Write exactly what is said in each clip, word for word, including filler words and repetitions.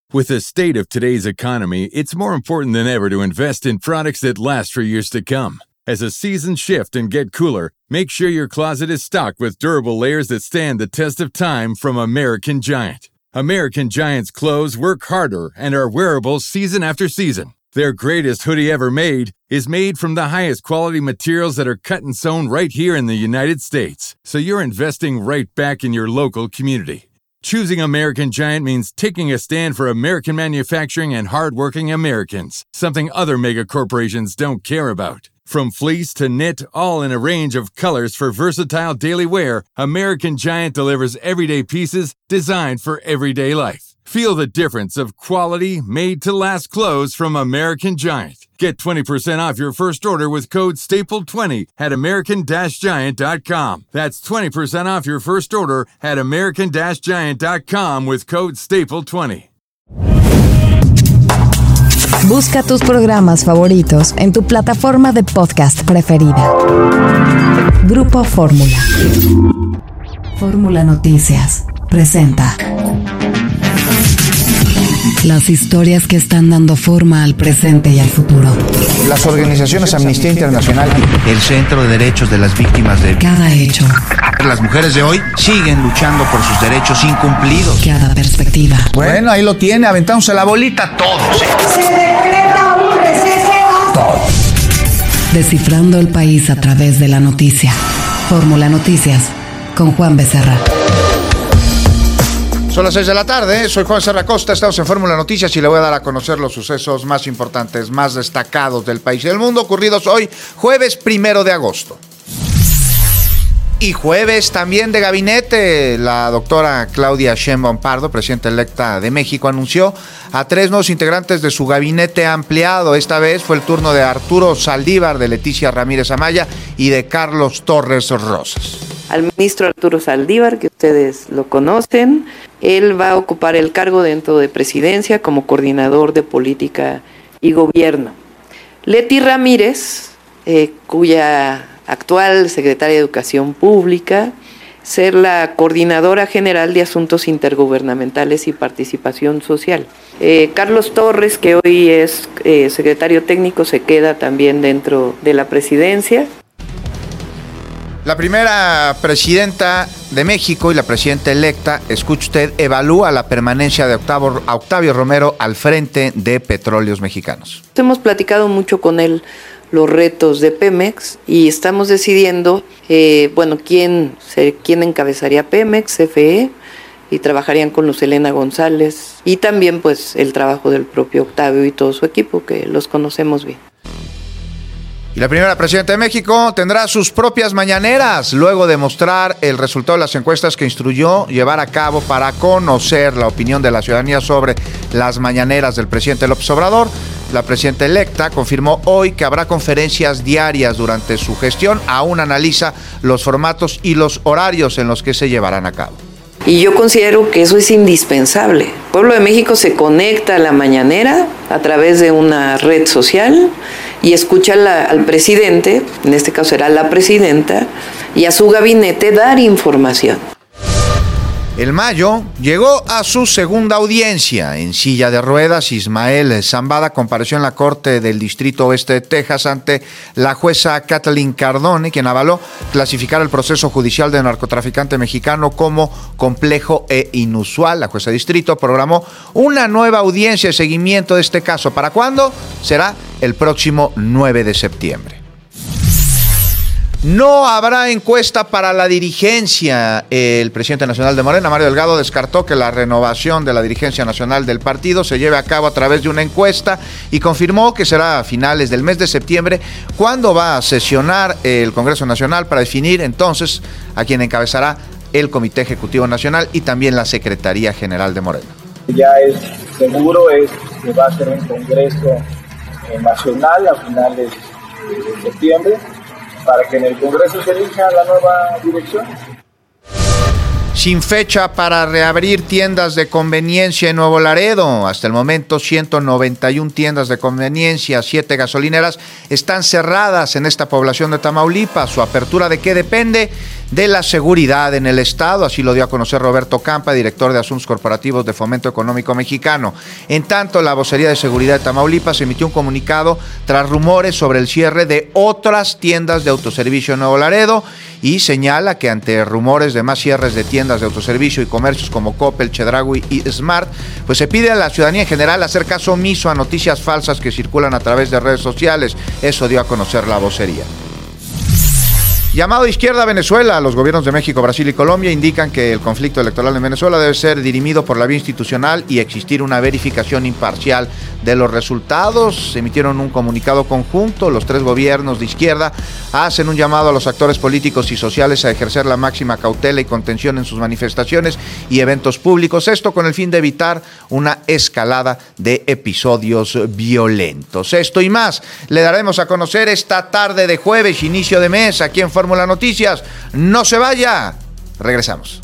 With the state of today's economy, it's more important than ever to invest in products that last for years to come. As the seasons shift and get cooler, make sure your closet is stocked with durable layers that stand the test of time from American Giant. American Giant's clothes work harder and are wearable season after season. Their greatest hoodie ever made is made from the highest quality materials that are cut and sewn right here in the United States. So you're investing right back in your local community. Choosing American Giant means taking a stand for American manufacturing and hardworking Americans, something other mega corporations don't care about. From fleece to knit, all in a range of colors for versatile daily wear, American Giant delivers everyday pieces designed for everyday life. Feel the difference of quality, made-to-last clothes from American Giant. Get twenty percent off your first order with code staple twenty at american giant dot com. That's twenty percent off your first order at american giant dot com with code staple twenty. Busca tus programas favoritos en tu plataforma de podcast preferida. Grupo Fórmula. Fórmula Noticias presenta las historias que están dando forma al presente y al futuro. Las organizaciones Amnistía Internacional, el Centro de Derechos de las Víctimas de cada hecho. Las mujeres de hoy siguen luchando por sus derechos incumplidos. Cada perspectiva. Bueno, ahí lo tiene, aventamos a la bolita todos. Se decreta un receso. Todos. Descifrando el país a través de la noticia. Fórmula Noticias con Juan Becerra. Son las seis de la tarde, soy Juan Becerra Costa, estamos en Fórmula Noticias y le voy a dar a conocer los sucesos más importantes, más destacados del país y del mundo, ocurridos hoy, jueves primero de agosto. Y jueves también de gabinete, la doctora Claudia Sheinbaum Pardo, presidenta electa de México, anunció a tres nuevos integrantes de su gabinete ampliado. Esta vez fue el turno de Arturo Saldívar, de Leticia Ramírez Amaya y de Carlos Torres Rosas. Al ministro Arturo Saldívar, que ustedes lo conocen, él va a ocupar el cargo dentro de Presidencia como coordinador de política y gobierno. Leti Ramírez, eh, cuya actual secretaria de Educación Pública, ser la coordinadora general de Asuntos Intergubernamentales y Participación Social. Eh, Carlos Torres, que hoy es eh, secretario técnico, se queda también dentro de la Presidencia. La primera presidenta de México y la presidenta electa, escuche usted, evalúa la permanencia de Octavio, Octavio Romero al frente de Petróleos Mexicanos. Hemos platicado mucho con él los retos de Pemex y estamos decidiendo, eh, bueno, quién, quién encabezaría Pemex, C F E, y trabajarían con Luz Helena González, y también pues el trabajo del propio Octavio y todo su equipo, que los conocemos bien. Y la primera presidenta de México tendrá sus propias mañaneras, luego de mostrar el resultado de las encuestas que instruyó llevar a cabo para conocer la opinión de la ciudadanía sobre las mañaneras del presidente López Obrador. La presidenta electa confirmó hoy que habrá conferencias diarias durante su gestión, aún analiza los formatos y los horarios en los que se llevarán a cabo. Y yo considero que eso es indispensable. El pueblo de México se conecta a la mañanera a través de una red social y escucha la, al presidente, en este caso será la presidenta, y a su gabinete dar información. El Mayo llegó a su segunda audiencia. En silla de ruedas, Ismael Zambada compareció en la Corte del Distrito Oeste de Texas ante la jueza Kathleen Cardone, quien avaló clasificar el proceso judicial del narcotraficante mexicano como complejo e inusual. La jueza de distrito programó una nueva audiencia de seguimiento de este caso. ¿Para cuándo? Será el próximo nueve de septiembre. No habrá encuesta para la dirigencia. El presidente nacional de Morena, Mario Delgado, descartó que la renovación de la dirigencia nacional del partido se lleve a cabo a través de una encuesta y confirmó que será a finales del mes de septiembre cuando va a sesionar el Congreso Nacional para definir entonces a quien encabezará el Comité Ejecutivo Nacional y también la Secretaría General de Morena. Ya es seguro es que va a ser un Congreso Nacional a finales de septiembre, para que en el Congreso se elija la nueva dirección. Sin fecha para reabrir tiendas de conveniencia en Nuevo Laredo. Hasta el momento, ciento noventa y una tiendas de conveniencia, siete gasolineras están cerradas en esta población de Tamaulipas. ¿Su apertura de qué depende? de la seguridad en el Estado. Así lo dio a conocer Roberto Campa, director de Asuntos Corporativos de Fomento Económico Mexicano. En tanto, la Vocería de Seguridad de Tamaulipas emitió un comunicado tras rumores sobre el cierre de otras tiendas de autoservicio en Nuevo Laredo y señala que ante rumores de más cierres de tiendas de autoservicio y comercios como Coppel, Chedraui y Smart, pues se pide a la ciudadanía en general hacer caso omiso a noticias falsas que circulan a través de redes sociales. Eso dio a conocer la vocería. Llamado izquierda a Venezuela, los gobiernos de México, Brasil y Colombia indican que el conflicto electoral en Venezuela debe ser dirimido por la vía institucional y existir una verificación imparcial de los resultados. Emitieron un comunicado conjunto. Los tres gobiernos de izquierda hacen un llamado a los actores políticos y sociales a ejercer la máxima cautela y contención en sus manifestaciones y eventos públicos. Esto con el fin de evitar una escalada de episodios violentos. Esto y más le daremos a conocer esta tarde de jueves, inicio de mes, aquí en Fórmula Noticias. No se vaya. Regresamos.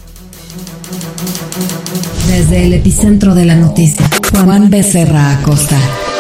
Desde el epicentro de la noticia, Juan Becerra Acosta.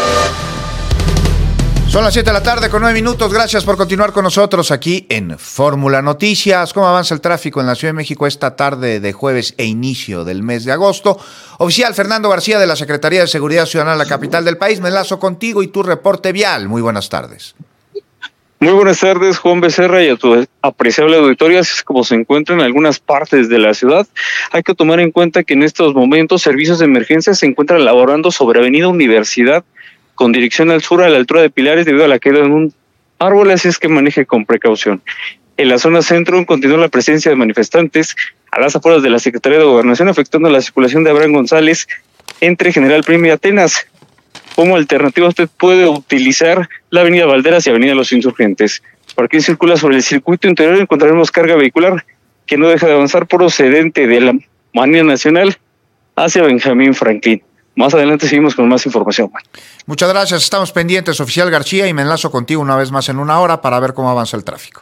Son las siete de la tarde con nueve minutos. Gracias por continuar con nosotros aquí en Fórmula Noticias. ¿Cómo avanza el tráfico en la Ciudad de México esta tarde de jueves e inicio del mes de agosto? Oficial Fernando García de la Secretaría de Seguridad Ciudadana de la capital del país. Me enlazo contigo y tu reporte vial. Muy buenas tardes. Muy buenas tardes, Juan Becerra, y a tu apreciable auditorio. Así es como se encuentran en algunas partes de la ciudad. Hay que tomar en cuenta que en estos momentos servicios de emergencia se encuentran laborando sobre Avenida Universidad con dirección al sur a la altura de Pilares debido a la caída de un árbol, así es que maneje con precaución. En la zona centro continúa la presencia de manifestantes a las afueras de la Secretaría de Gobernación, afectando la circulación de Abraham González entre General Primo y Atenas. Como alternativa, usted puede utilizar la Avenida Valderas y Avenida Los Insurgentes. Por aquí circula sobre el circuito interior, encontraremos carga vehicular que no deja de avanzar procedente de la Manía Nacional hacia Benjamín Franklin. Más adelante seguimos con más información. Muchas gracias, estamos pendientes, oficial García, y me enlazo contigo una vez más en una hora para ver cómo avanza el tráfico.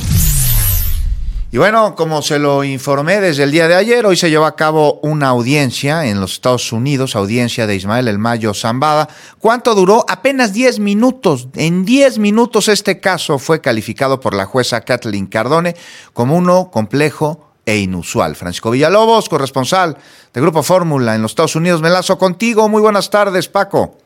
Y bueno, como se lo informé desde el día de ayer, hoy se llevó a cabo una audiencia en los Estados Unidos, audiencia de Ismael El Mayo Zambada. ¿Cuánto duró? Apenas diez minutos. En diez minutos este caso fue calificado por la jueza Kathleen Cardone como uno complejo e inusual. Francisco Villalobos, corresponsal de Grupo Fórmula en los Estados Unidos. Me enlazo contigo. Muy buenas tardes, Paco.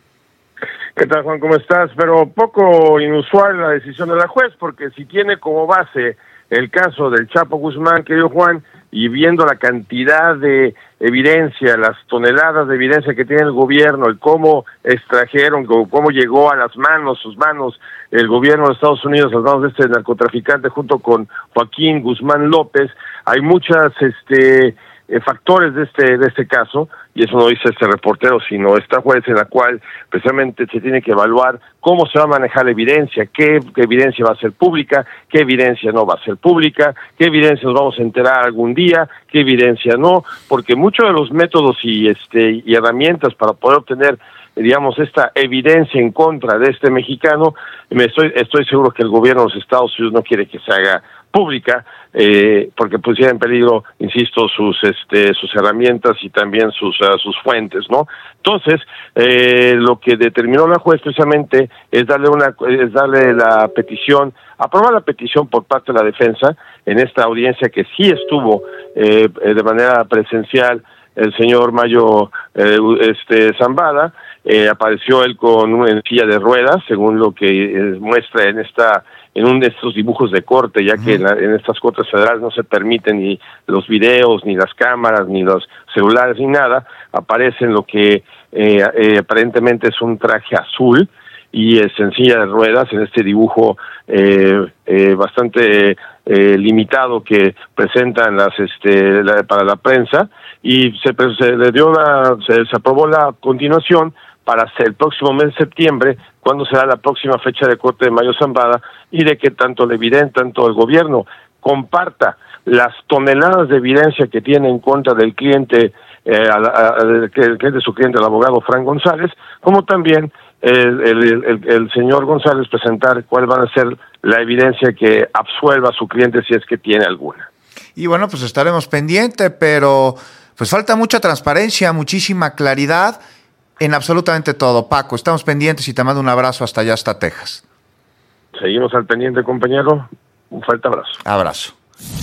¿Qué tal, Juan? ¿Cómo estás? Pero poco inusual la decisión de la juez, porque si tiene como base el caso del Chapo Guzmán, querido Juan, y viendo la cantidad de evidencia, las toneladas de evidencia que tiene el gobierno, el cómo extrajeron, cómo llegó a las manos, sus manos, el gobierno de Estados Unidos, las manos de este narcotraficante junto con Joaquín Guzmán López, hay muchas este eh, factores de este de este caso, y eso no dice este reportero, sino esta juez, en la cual precisamente se tiene que evaluar cómo se va a manejar la evidencia, qué, qué evidencia va a ser pública, qué evidencia no va a ser pública, qué evidencia nos vamos a enterar algún día, qué evidencia no, porque muchos de los métodos y este y herramientas para poder obtener, digamos, esta evidencia en contra de este mexicano, me estoy estoy seguro que el gobierno de los Estados Unidos no quiere que se haga pública, eh, porque pusiera en peligro, insisto, sus este sus herramientas y también sus uh, sus fuentes, ¿no? Entonces, eh, lo que determinó la juez precisamente es darle una es darle la petición, aprobar la petición por parte de la defensa en esta audiencia que sí estuvo eh, de manera presencial el señor Mayo eh, este Zambada. Eh, apareció él con una silla de ruedas, según lo que eh, muestra en esta en uno de estos dibujos de corte, ya que en, la, en estas cortes federales no se permiten ni los videos, ni las cámaras, ni los celulares, ni nada. Aparece en lo que eh, eh, aparentemente es un traje azul y es en silla de ruedas, en este dibujo eh, eh, bastante eh, limitado que presentan las este la, para la prensa, y se, se le dio la se, se aprobó la continuación para hacer el próximo mes de septiembre, cuando será la próxima fecha de corte de Mayo Zambada, y de que tanto el evidente, tanto el gobierno comparta las toneladas de evidencia que tiene en contra del cliente, eh, a, a, a, que el cliente de su cliente, el abogado Frank González, como también el, el, el, el señor González presentar cuál va a ser la evidencia que absuelva a su cliente si es que tiene alguna. Y bueno, pues estaremos pendientes, pero pues falta mucha transparencia, muchísima claridad en absolutamente todo. Paco, estamos pendientes y te mando un abrazo hasta allá, hasta Texas. Seguimos al pendiente, compañero. Un fuerte abrazo. Abrazo.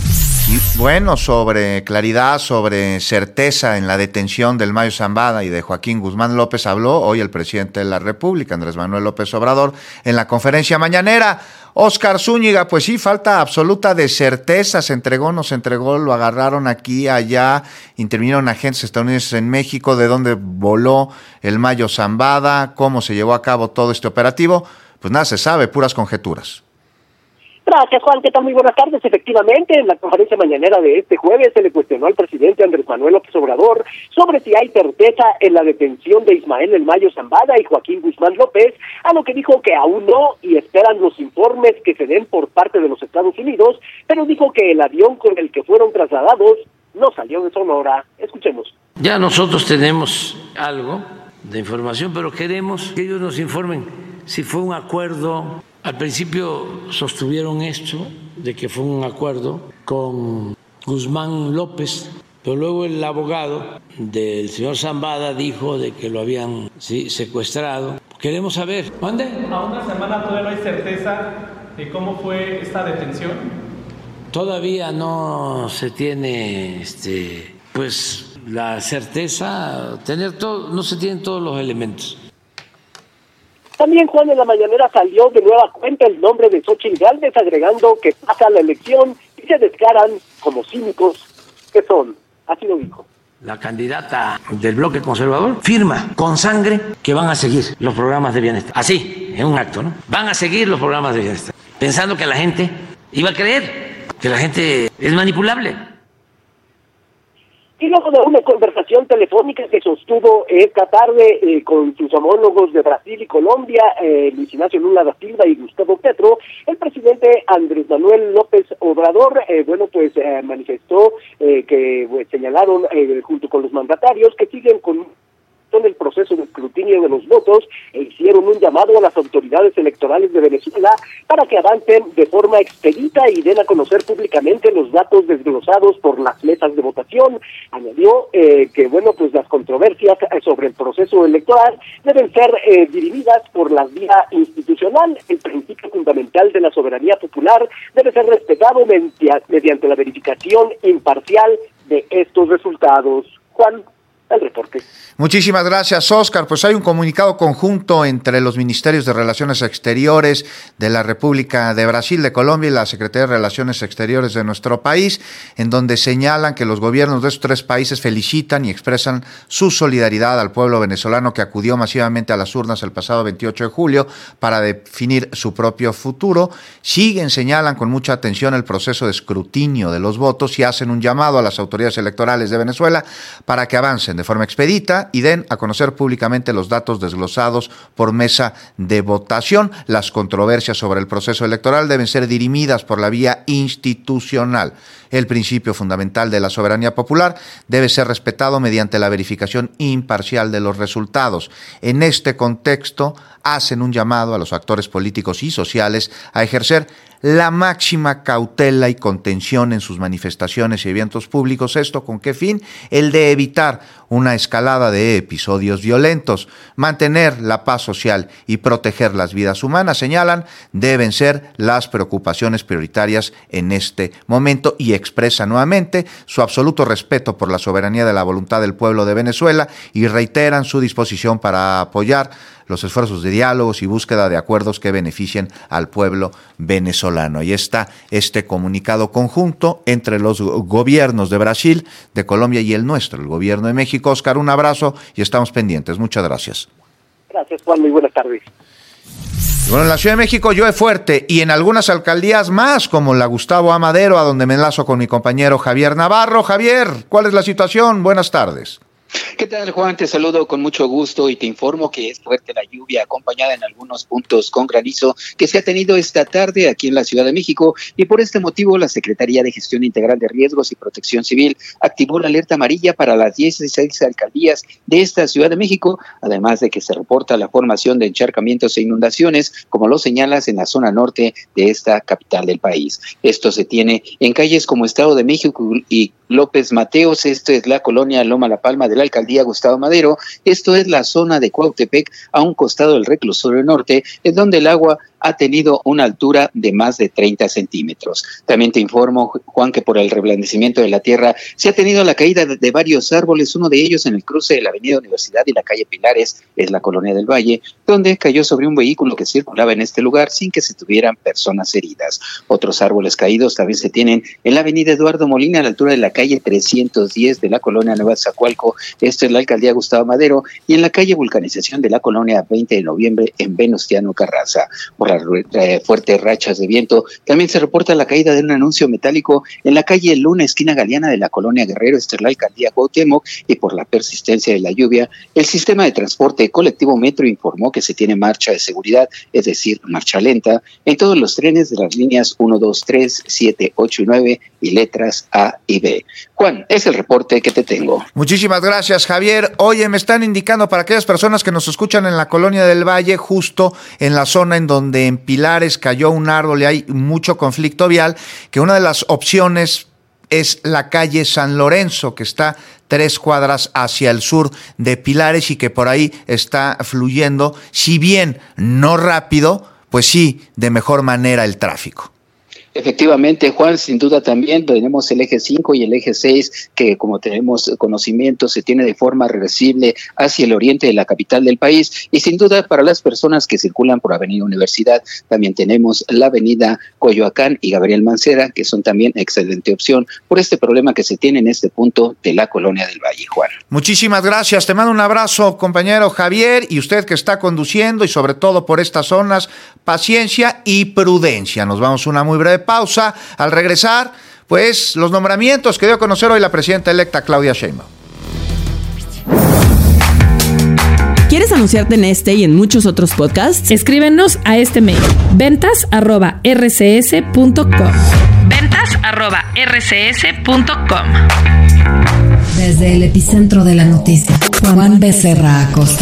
Y bueno, sobre claridad, sobre certeza en la detención del Mayo Zambada y de Joaquín Guzmán López habló hoy el presidente de la República, Andrés Manuel López Obrador, en la conferencia mañanera. Óscar Zúñiga, pues sí, falta absoluta de certeza, se entregó, no se entregó, lo agarraron aquí, allá, intervinieron agentes estadounidenses en México, de dónde voló el Mayo Zambada, cómo se llevó a cabo todo este operativo, pues nada se sabe, puras conjeturas. Gracias, Juan. ¿Qué tal? Muy buenas tardes. Efectivamente, en la conferencia mañanera de este jueves se le cuestionó al presidente Andrés Manuel López Obrador sobre si hay certeza en la detención de Ismael El Mayo Zambada y Joaquín Guzmán López, a lo que dijo que aún no y esperan los informes que se den por parte de los Estados Unidos, pero dijo que el avión con el que fueron trasladados no salió de Sonora. Escuchemos. Ya nosotros tenemos algo de información, pero queremos que ellos nos informen si fue un acuerdo. Al principio sostuvieron esto, de que fue un acuerdo con Guzmán López, pero luego el abogado del señor Zambada dijo de que lo habían sí, secuestrado. Queremos saber. ¿Dónde? A una semana todavía no hay certeza de cómo fue esta detención. Todavía no se tiene, este, pues, la certeza, tener todo, no se tienen todos los elementos. También, Juan, en la mañanera salió de nueva cuenta el nombre de Xóchitl Gálvez, agregando que pasa la elección y se declaran como cínicos que son. Así lo dijo. La candidata del bloque conservador firma con sangre que van a seguir los programas de bienestar. Así, en un acto, ¿no? Van a seguir los programas de bienestar. Pensando que la gente iba a creer, que la gente es manipulable. Y luego de una conversación telefónica que sostuvo esta tarde eh, con sus homólogos de Brasil y Colombia, eh, Luis Ignacio Lula da Silva y Gustavo Petro, el presidente Andrés Manuel López Obrador, eh, bueno, pues eh, manifestó eh, que pues, señalaron eh, junto con los mandatarios que siguen con en el proceso de escrutinio de los votos e hicieron un llamado a las autoridades electorales de Venezuela para que avancen de forma expedita y den a conocer públicamente los datos desglosados por las mesas de votación. Añadió eh, que, bueno, pues las controversias sobre el proceso electoral deben ser eh, dirimidas por la vía institucional. El principio fundamental de la soberanía popular debe ser respetado mediante la verificación imparcial de estos resultados. Juan, el reporte. Muchísimas gracias, Óscar. Pues hay un comunicado conjunto entre los Ministerios de Relaciones Exteriores de la República de Brasil, de Colombia y la Secretaría de Relaciones Exteriores de nuestro país, en donde señalan que los gobiernos de estos tres países felicitan y expresan su solidaridad al pueblo venezolano que acudió masivamente a las urnas el pasado veintiocho de julio para definir su propio futuro. Siguen, señalan con mucha atención el proceso de escrutinio de los votos y hacen un llamado a las autoridades electorales de Venezuela para que avancen de forma expedita y den a conocer públicamente los datos desglosados por mesa de votación. Las controversias sobre el proceso electoral deben ser dirimidas por la vía institucional. El principio fundamental de la soberanía popular debe ser respetado mediante la verificación imparcial de los resultados. En este contexto, hacen un llamado a los actores políticos y sociales a ejercer la máxima cautela y contención en sus manifestaciones y eventos públicos. ¿Esto con qué fin? El de evitar una escalada de episodios violentos. Mantener la paz social y proteger las vidas humanas, señalan, deben ser las preocupaciones prioritarias en este momento y expresa nuevamente su absoluto respeto por la soberanía de la voluntad del pueblo de Venezuela y reiteran su disposición para apoyar los esfuerzos de diálogos y búsqueda de acuerdos que beneficien al pueblo venezolano. Ahí está este comunicado conjunto entre los gobiernos de Brasil, de Colombia y el nuestro, el gobierno de México. Óscar, un abrazo y estamos pendientes. Muchas gracias. Gracias, Juan. Muy buenas tardes. Bueno, en la Ciudad de México llueve fuerte y en algunas alcaldías más, como la Gustavo A. Madero, a donde me enlazo con mi compañero Javier Navarro. Javier, ¿cuál es la situación? Buenas tardes. ¿Qué tal, Juan? Te saludo con mucho gusto y te informo que es fuerte la lluvia acompañada en algunos puntos con granizo que se ha tenido esta tarde aquí en la Ciudad de México y por este motivo la Secretaría de Gestión Integral de Riesgos y Protección Civil activó la alerta amarilla para las dieciséis alcaldías de esta Ciudad de México, además de que se reporta la formación de encharcamientos e inundaciones, como lo señalas en la zona norte de esta capital del país. Esto se tiene en calles como Estado de México y López Mateos, esto es la colonia Loma La Palma de la alcaldía Gustavo Madero, esto es la zona de Cuautepec, a un costado del reclusorio norte, en donde el agua ha tenido una altura de más de treinta centímetros. También te informo, Juan, que por el reblandecimiento de la tierra se ha tenido la caída de, de varios árboles, uno de ellos en el cruce de la avenida Universidad y la calle Pilares, es la colonia del Valle, donde cayó sobre un vehículo que circulaba en este lugar sin que se tuvieran personas heridas. Otros árboles caídos también se tienen en la avenida Eduardo Molina, a la altura de la calle trescientos diez de la colonia Nueva Zacualco, esto es la alcaldía Gustavo Madero, y en la calle Vulcanización de la colonia veinte de noviembre en Venustiano Carranza. Por las eh, fuertes rachas de viento, también se reporta la caída de un anuncio metálico en la calle Luna, esquina Galeana de la colonia Guerrero, esta es la alcaldía Cuauhtémoc, y por la persistencia de la lluvia, el sistema de transporte colectivo Metro informó que se tiene marcha de seguridad, es decir, marcha lenta, en todos los trenes de las líneas uno, dos, tres, siete, ocho y nueve y letras A y B. Juan, es el reporte que te tengo. Muchísimas gracias, Javier. Oye, me están indicando para aquellas personas que nos escuchan en la colonia del Valle, justo en la zona en donde en Pilares cayó un árbol y hay mucho conflicto vial, que una de las opciones es la calle San Lorenzo, que está tres cuadras hacia el sur de Pilares y que por ahí está fluyendo, si bien no rápido, pues sí, de mejor manera el tráfico. Efectivamente, Juan, sin duda también tenemos el eje cinco y el eje seis, que como tenemos conocimiento, se tiene de forma reversible hacia el oriente de la capital del país, y sin duda para las personas que circulan por Avenida Universidad, también tenemos la avenida Coyoacán y Gabriel Mancera, que son también excelente opción por este problema que se tiene en este punto de la colonia del Valle, Juan. Muchísimas gracias, te mando un abrazo, compañero Javier, y usted que está conduciendo y sobre todo por estas zonas, paciencia y prudencia. Nos vamos a una muy breve pausa. Al regresar, pues los nombramientos que dio a conocer hoy la presidenta electa Claudia Sheinbaum. ¿Quieres anunciarte en este y en muchos otros podcasts? Escríbenos a este mail: ventas arroba r c s punto com. ventas arroba r c s punto com. Desde el epicentro de la noticia, Juan Becerra Acosta.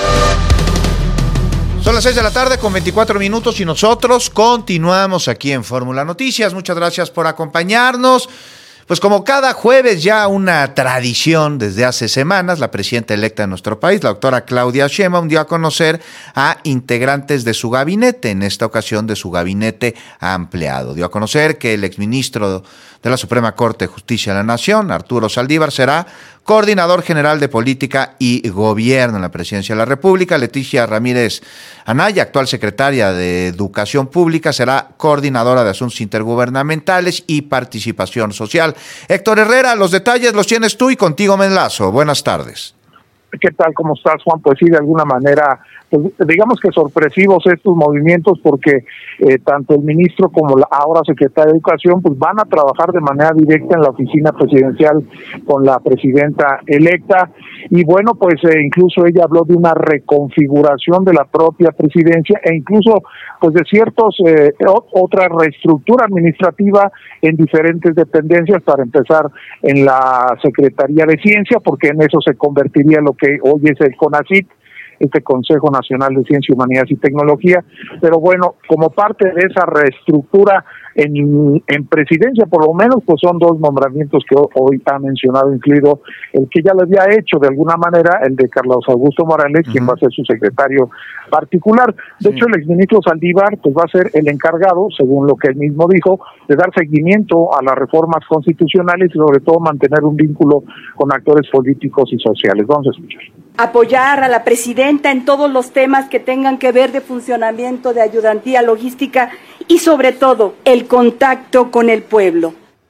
Son las seis de la tarde con veinticuatro minutos y nosotros continuamos aquí en Fórmula Noticias. Muchas gracias por acompañarnos. Pues como cada jueves, ya una tradición desde hace semanas, la presidenta electa de nuestro país, la doctora Claudia Sheinbaum, dio a conocer a integrantes de su gabinete, en esta ocasión de su gabinete ampliado. Dio a conocer que el exministro de la Suprema Corte de Justicia de la Nación, Arturo Saldívar, será coordinador general de Política y Gobierno en la Presidencia de la República. Leticia Ramírez Anaya, actual secretaria de Educación Pública, será coordinadora de Asuntos Intergubernamentales y Participación Social. Héctor Herrera, los detalles los tienes tú y contigo me enlazo. Buenas tardes. ¿Qué tal? ¿Cómo estás, Juan? Pues sí, de alguna manera, pues, digamos que sorpresivos estos movimientos, porque eh, tanto el ministro como la ahora secretaria de Educación pues van a trabajar de manera directa en la oficina presidencial con la presidenta electa, y bueno, pues eh, incluso ella habló de una reconfiguración de la propia presidencia e incluso pues de ciertos eh, otra reestructura administrativa en diferentes dependencias, para empezar en la Secretaría de Ciencia, porque en eso se convertiría lo que hoy es el CONACYT, este Consejo Nacional de Ciencia, Humanidades y Tecnología. Pero bueno, como parte de esa reestructura en, en presidencia, por lo menos, pues son dos nombramientos que hoy ha mencionado, incluido el que ya lo había hecho de alguna manera, el de Carlos Augusto Morales, uh-huh. quien va a ser su secretario particular. De sí. hecho, el exministro Saldívar pues va a ser el encargado, según lo que él mismo dijo, de dar seguimiento a las reformas constitucionales y sobre todo mantener un vínculo con actores políticos y sociales. Vamos a escuchar. Apoyar a la presidenta en todos los temas que tengan que ver de funcionamiento, de ayudantía, logística y sobre todo el contacto con el pueblo.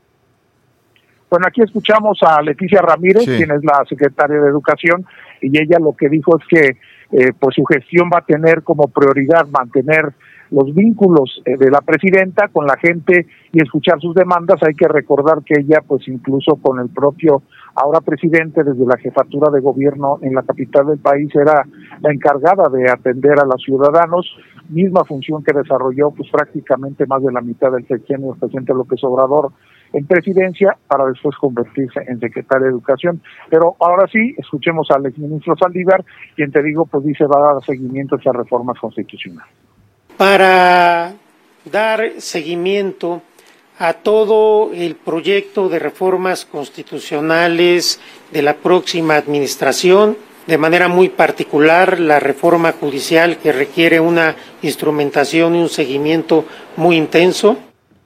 Bueno, aquí escuchamos a Leticia Ramírez, sí. quien es la secretaria de Educación, y ella lo que dijo es que eh, pues su gestión va a tener como prioridad mantener los vínculos eh, de la presidenta con la gente y escuchar sus demandas. Hay que recordar que ella, pues incluso con el propio ahora presidente, desde la jefatura de gobierno en la capital del país, era la encargada de atender a los ciudadanos, misma función que desarrolló pues prácticamente más de la mitad del sexenio del presidente López Obrador en presidencia, para después convertirse en secretaria de Educación. Pero ahora sí, escuchemos al exministro Saldívar, quien te digo, pues dice va a dar seguimiento a esas reformas constitucionales. Para dar seguimiento a todo el proyecto de reformas constitucionales de la próxima administración, de manera muy particular la reforma judicial, que requiere una instrumentación y un seguimiento muy intenso.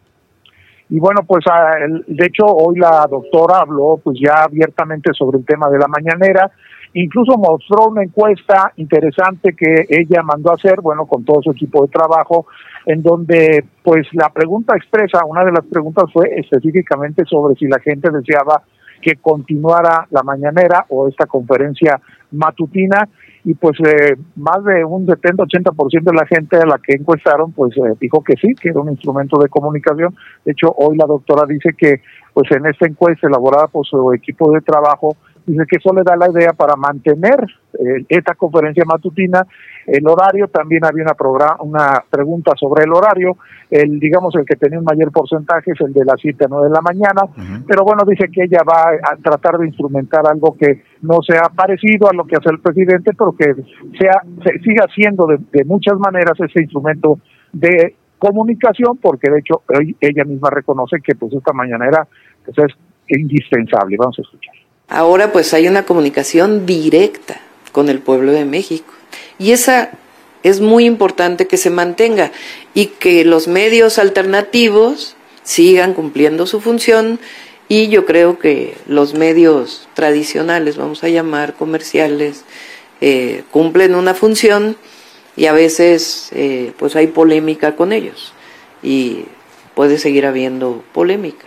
Y bueno, pues de hecho hoy la doctora habló pues ya abiertamente sobre el tema de la mañanera, incluso mostró una encuesta interesante que ella mandó a hacer, bueno, con todo su equipo de trabajo, en donde pues la pregunta expresa, una de las preguntas fue específicamente sobre si la gente deseaba que continuara la mañanera o esta conferencia matutina, y pues eh, más de un setenta ochenta por ciento de la gente a la que encuestaron pues eh, dijo que sí, que era un instrumento de comunicación. De hecho, hoy la doctora dice que pues en esta encuesta elaborada por su equipo de trabajo, dice que eso le da la idea para mantener eh, esta conferencia matutina. El horario, también había una programa, una pregunta sobre el horario, el digamos el que tenía un mayor porcentaje es el de las siete a nueve de la mañana, uh-huh. Pero bueno, dice que ella va a tratar de instrumentar algo que no sea parecido a lo que hace el presidente, pero que sea se siga siendo de, de muchas maneras ese instrumento de comunicación, porque de hecho ella misma reconoce que pues esta mañanera pues, es indispensable. Vamos a escuchar. Ahora pues hay una comunicación directa con el pueblo de México y esa es muy importante que se mantenga y que los medios alternativos sigan cumpliendo su función, y yo creo que los medios tradicionales, vamos a llamar comerciales, eh, cumplen una función y a veces eh, pues hay polémica con ellos y puede seguir habiendo polémica.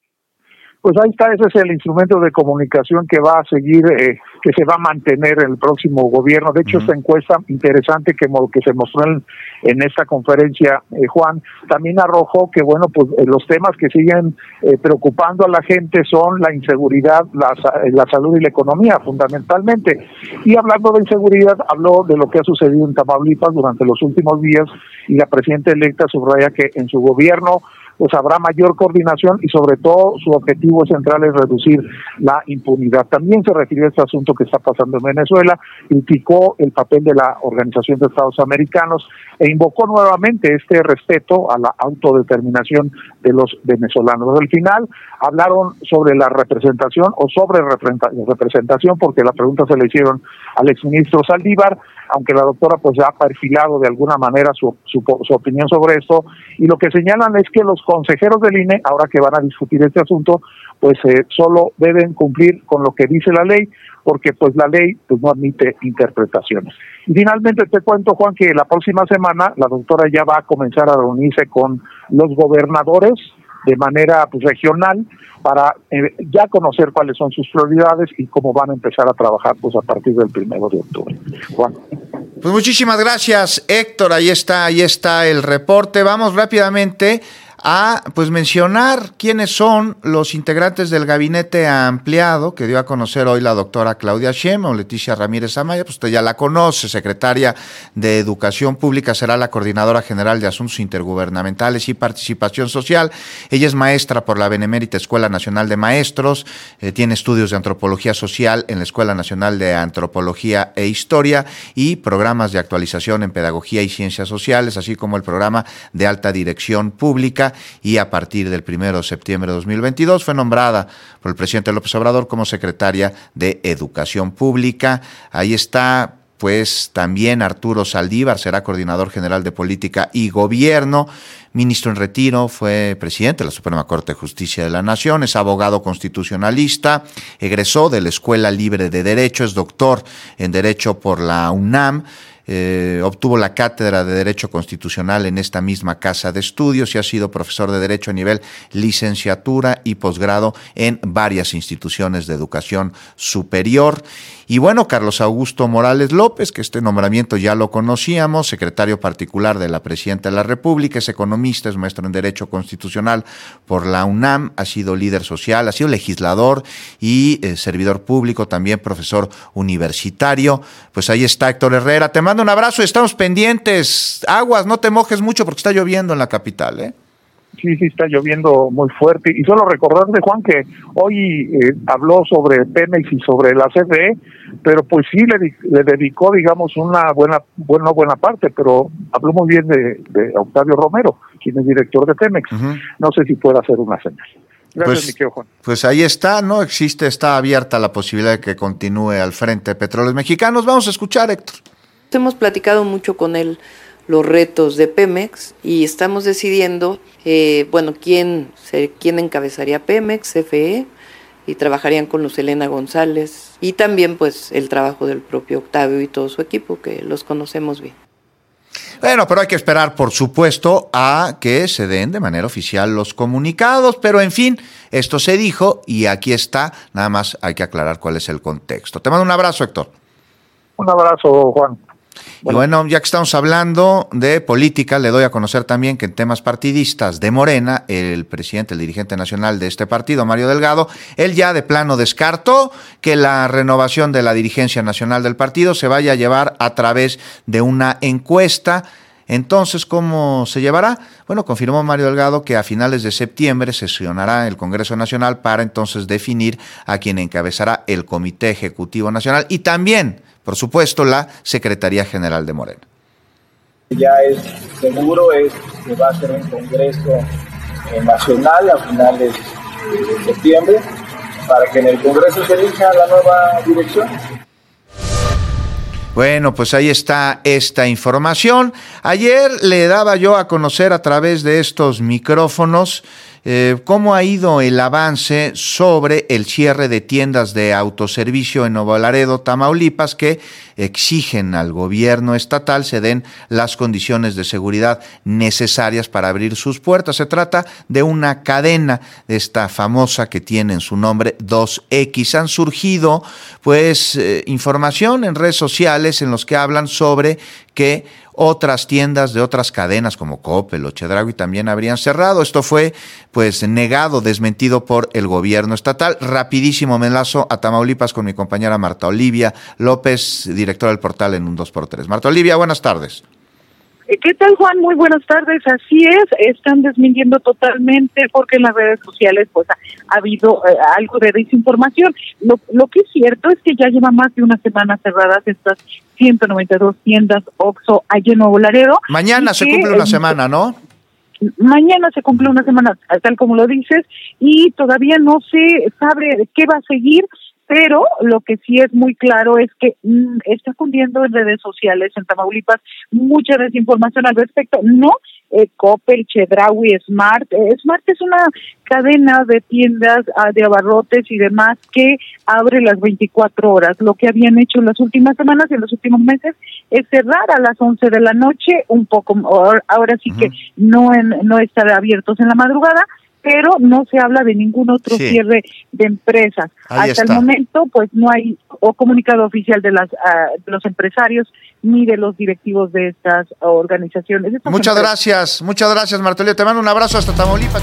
Pues ahí está, ese es el instrumento de comunicación que va a seguir, eh, que se va a mantener en el próximo gobierno. De hecho, uh-huh. Esta encuesta interesante que, que se mostró en, en esta conferencia, eh, Juan, también arrojó que, bueno, pues eh, los temas que siguen eh, preocupando a la gente son la inseguridad, la, la salud y la economía, fundamentalmente. Y hablando de inseguridad, habló de lo que ha sucedido en Tamaulipas durante los últimos días, y la presidenta electa subraya que en su gobierno pues habrá mayor coordinación y sobre todo su objetivo central es reducir la impunidad. También se refirió a este asunto que está pasando en Venezuela, criticó el papel de la Organización de Estados Americanos e invocó nuevamente este respeto a la autodeterminación de los venezolanos. Al final hablaron sobre la representación o sobre representación, porque la pregunta se le hicieron al exministro Saldívar, aunque la doctora pues ya ha perfilado de alguna manera su, su, su opinión sobre esto, y lo que señalan es que los consejeros del I N E, ahora que van a discutir este asunto, pues eh, solo deben cumplir con lo que dice la ley, porque pues la ley pues no admite interpretaciones. Y finalmente te cuento, Juan, que la próxima semana la doctora ya va a comenzar a reunirse con los gobernadores de manera pues regional para eh, ya conocer cuáles son sus prioridades y cómo van a empezar a trabajar pues a partir del primero de octubre. Juan. Pues muchísimas gracias, Héctor. Ahí está, ahí está el reporte. Vamos rápidamente a pues mencionar quiénes son los integrantes del gabinete ampliado que dio a conocer hoy la doctora Claudia Sheinbaum. Leticia Ramírez Amaya, pues usted ya la conoce, secretaria de Educación Pública, será la coordinadora general de Asuntos Intergubernamentales y Participación Social. Ella es maestra por la Benemérita Escuela Nacional de Maestros, eh, tiene estudios de Antropología Social en la Escuela Nacional de Antropología e Historia y programas de actualización en Pedagogía y Ciencias Sociales, así como el programa de Alta Dirección Pública, y a partir del primero de septiembre de dos mil veintidós fue nombrada por el presidente López Obrador como secretaria de Educación Pública. Ahí está pues también Arturo Saldívar, será coordinador general de Política y Gobierno, ministro en retiro, fue presidente de la Suprema Corte de Justicia de la Nación, es abogado constitucionalista, egresó de la Escuela Libre de Derecho, es doctor en Derecho por la UNAM, Eh, obtuvo la cátedra de Derecho Constitucional en esta misma casa de estudios y ha sido profesor de Derecho a nivel licenciatura y posgrado en varias instituciones de educación superior. Y bueno, Carlos Augusto Morales López, que este nombramiento ya lo conocíamos, secretario particular de la Presidenta de la República, es economista, es maestro en Derecho Constitucional por la UNAM, ha sido líder social, ha sido legislador y eh, servidor público, también profesor universitario. Pues ahí está Héctor Herrera, te mando un abrazo, estamos pendientes. Aguas, no te mojes mucho porque está lloviendo en la capital, ¿eh? Sí, sí, está lloviendo muy fuerte. Y solo recordarte, Juan, que hoy eh, habló sobre Pemex y sobre la C F E, pero pues sí le, le dedicó, digamos, una buena, buena, buena parte, pero habló muy bien de, de Octavio Romero, quien es director de Pemex. Uh-huh. No sé si puede hacer una señal. Gracias, pues, mi querido Juan. Pues ahí está, ¿no? Existe, está abierta la posibilidad de que continúe al frente de Petróleos Mexicanos. Vamos a escuchar, Héctor. Hemos platicado mucho con él los retos de Pemex y estamos decidiendo, eh, bueno, quién, se, quién encabezaría Pemex, C F E, y trabajarían con Luz Helena González, y también pues el trabajo del propio Octavio y todo su equipo, que los conocemos bien. Bueno, pero hay que esperar, por supuesto, a que se den de manera oficial los comunicados, pero en fin, esto se dijo y aquí está, nada más hay que aclarar cuál es el contexto. Te mando un abrazo, Héctor. Un abrazo, Juan. Bueno. Y bueno, ya que estamos hablando de política, le doy a conocer también que en temas partidistas de Morena, el presidente, el dirigente nacional de este partido, Mario Delgado, él ya de plano descartó que la renovación de la dirigencia nacional del partido se vaya a llevar a través de una encuesta. Entonces, ¿cómo se llevará? Bueno, confirmó Mario Delgado que a finales de septiembre sesionará el Congreso Nacional para entonces definir a quien encabezará el Comité Ejecutivo Nacional y también, por supuesto, la Secretaría General de Morena. Ya es seguro es que va a ser un Congreso eh, Nacional a finales de septiembre para que en el Congreso se elija la nueva dirección. Bueno, pues ahí está esta información. Ayer le daba yo a conocer a través de estos micrófonos eh, cómo ha ido el avance sobre el cierre de tiendas de autoservicio en Nuevo Laredo, Tamaulipas, que exigen al gobierno estatal se den las condiciones de seguridad necesarias para abrir sus puertas. Se trata de una cadena, esta famosa que tiene en su nombre dos equis. Han surgido pues eh, información en redes sociales en los que hablan sobre que otras tiendas de otras cadenas como Coppel o Chedraui también habrían cerrado. Esto fue pues negado, desmentido por el gobierno estatal. Rapidísimo me enlazo a Tamaulipas con mi compañera Marta Olivia López, directora del portal en un dos por tres. Marta Olivia, buenas tardes. ¿Qué tal, Juan? Muy buenas tardes. Así es, están desmintiendo totalmente porque en las redes sociales pues ha, ha habido eh, algo de desinformación. Lo, lo que es cierto es que ya lleva más de una semana cerradas estas ciento noventa y dos tiendas Oxxo allá en Nuevo Laredo. Mañana se que, cumple una eh, semana, ¿no? Mañana se cumple una semana, tal como lo dices, y todavía no se sabe qué va a seguir. Pero lo que sí es muy claro es que mmm, está cundiendo en redes sociales en Tamaulipas mucha desinformación al respecto. No, eh, Coppel, Chedraui, Smart. Eh, Smart es una cadena de tiendas uh, de abarrotes y demás que abre las veinticuatro horas. Lo que habían hecho en las últimas semanas y en los últimos meses es cerrar a las once de la noche, un poco, ahora sí uh-huh. que no, en, no estar abiertos en la madrugada, pero no se habla de ningún otro sí. cierre de empresas. Ahí Hasta está. el momento, pues no hay o comunicado oficial de las uh, de los empresarios ni de los directivos de estas organizaciones. Estas muchas empresas. gracias, muchas gracias, Martelio. Te mando un abrazo hasta Tamaulipas.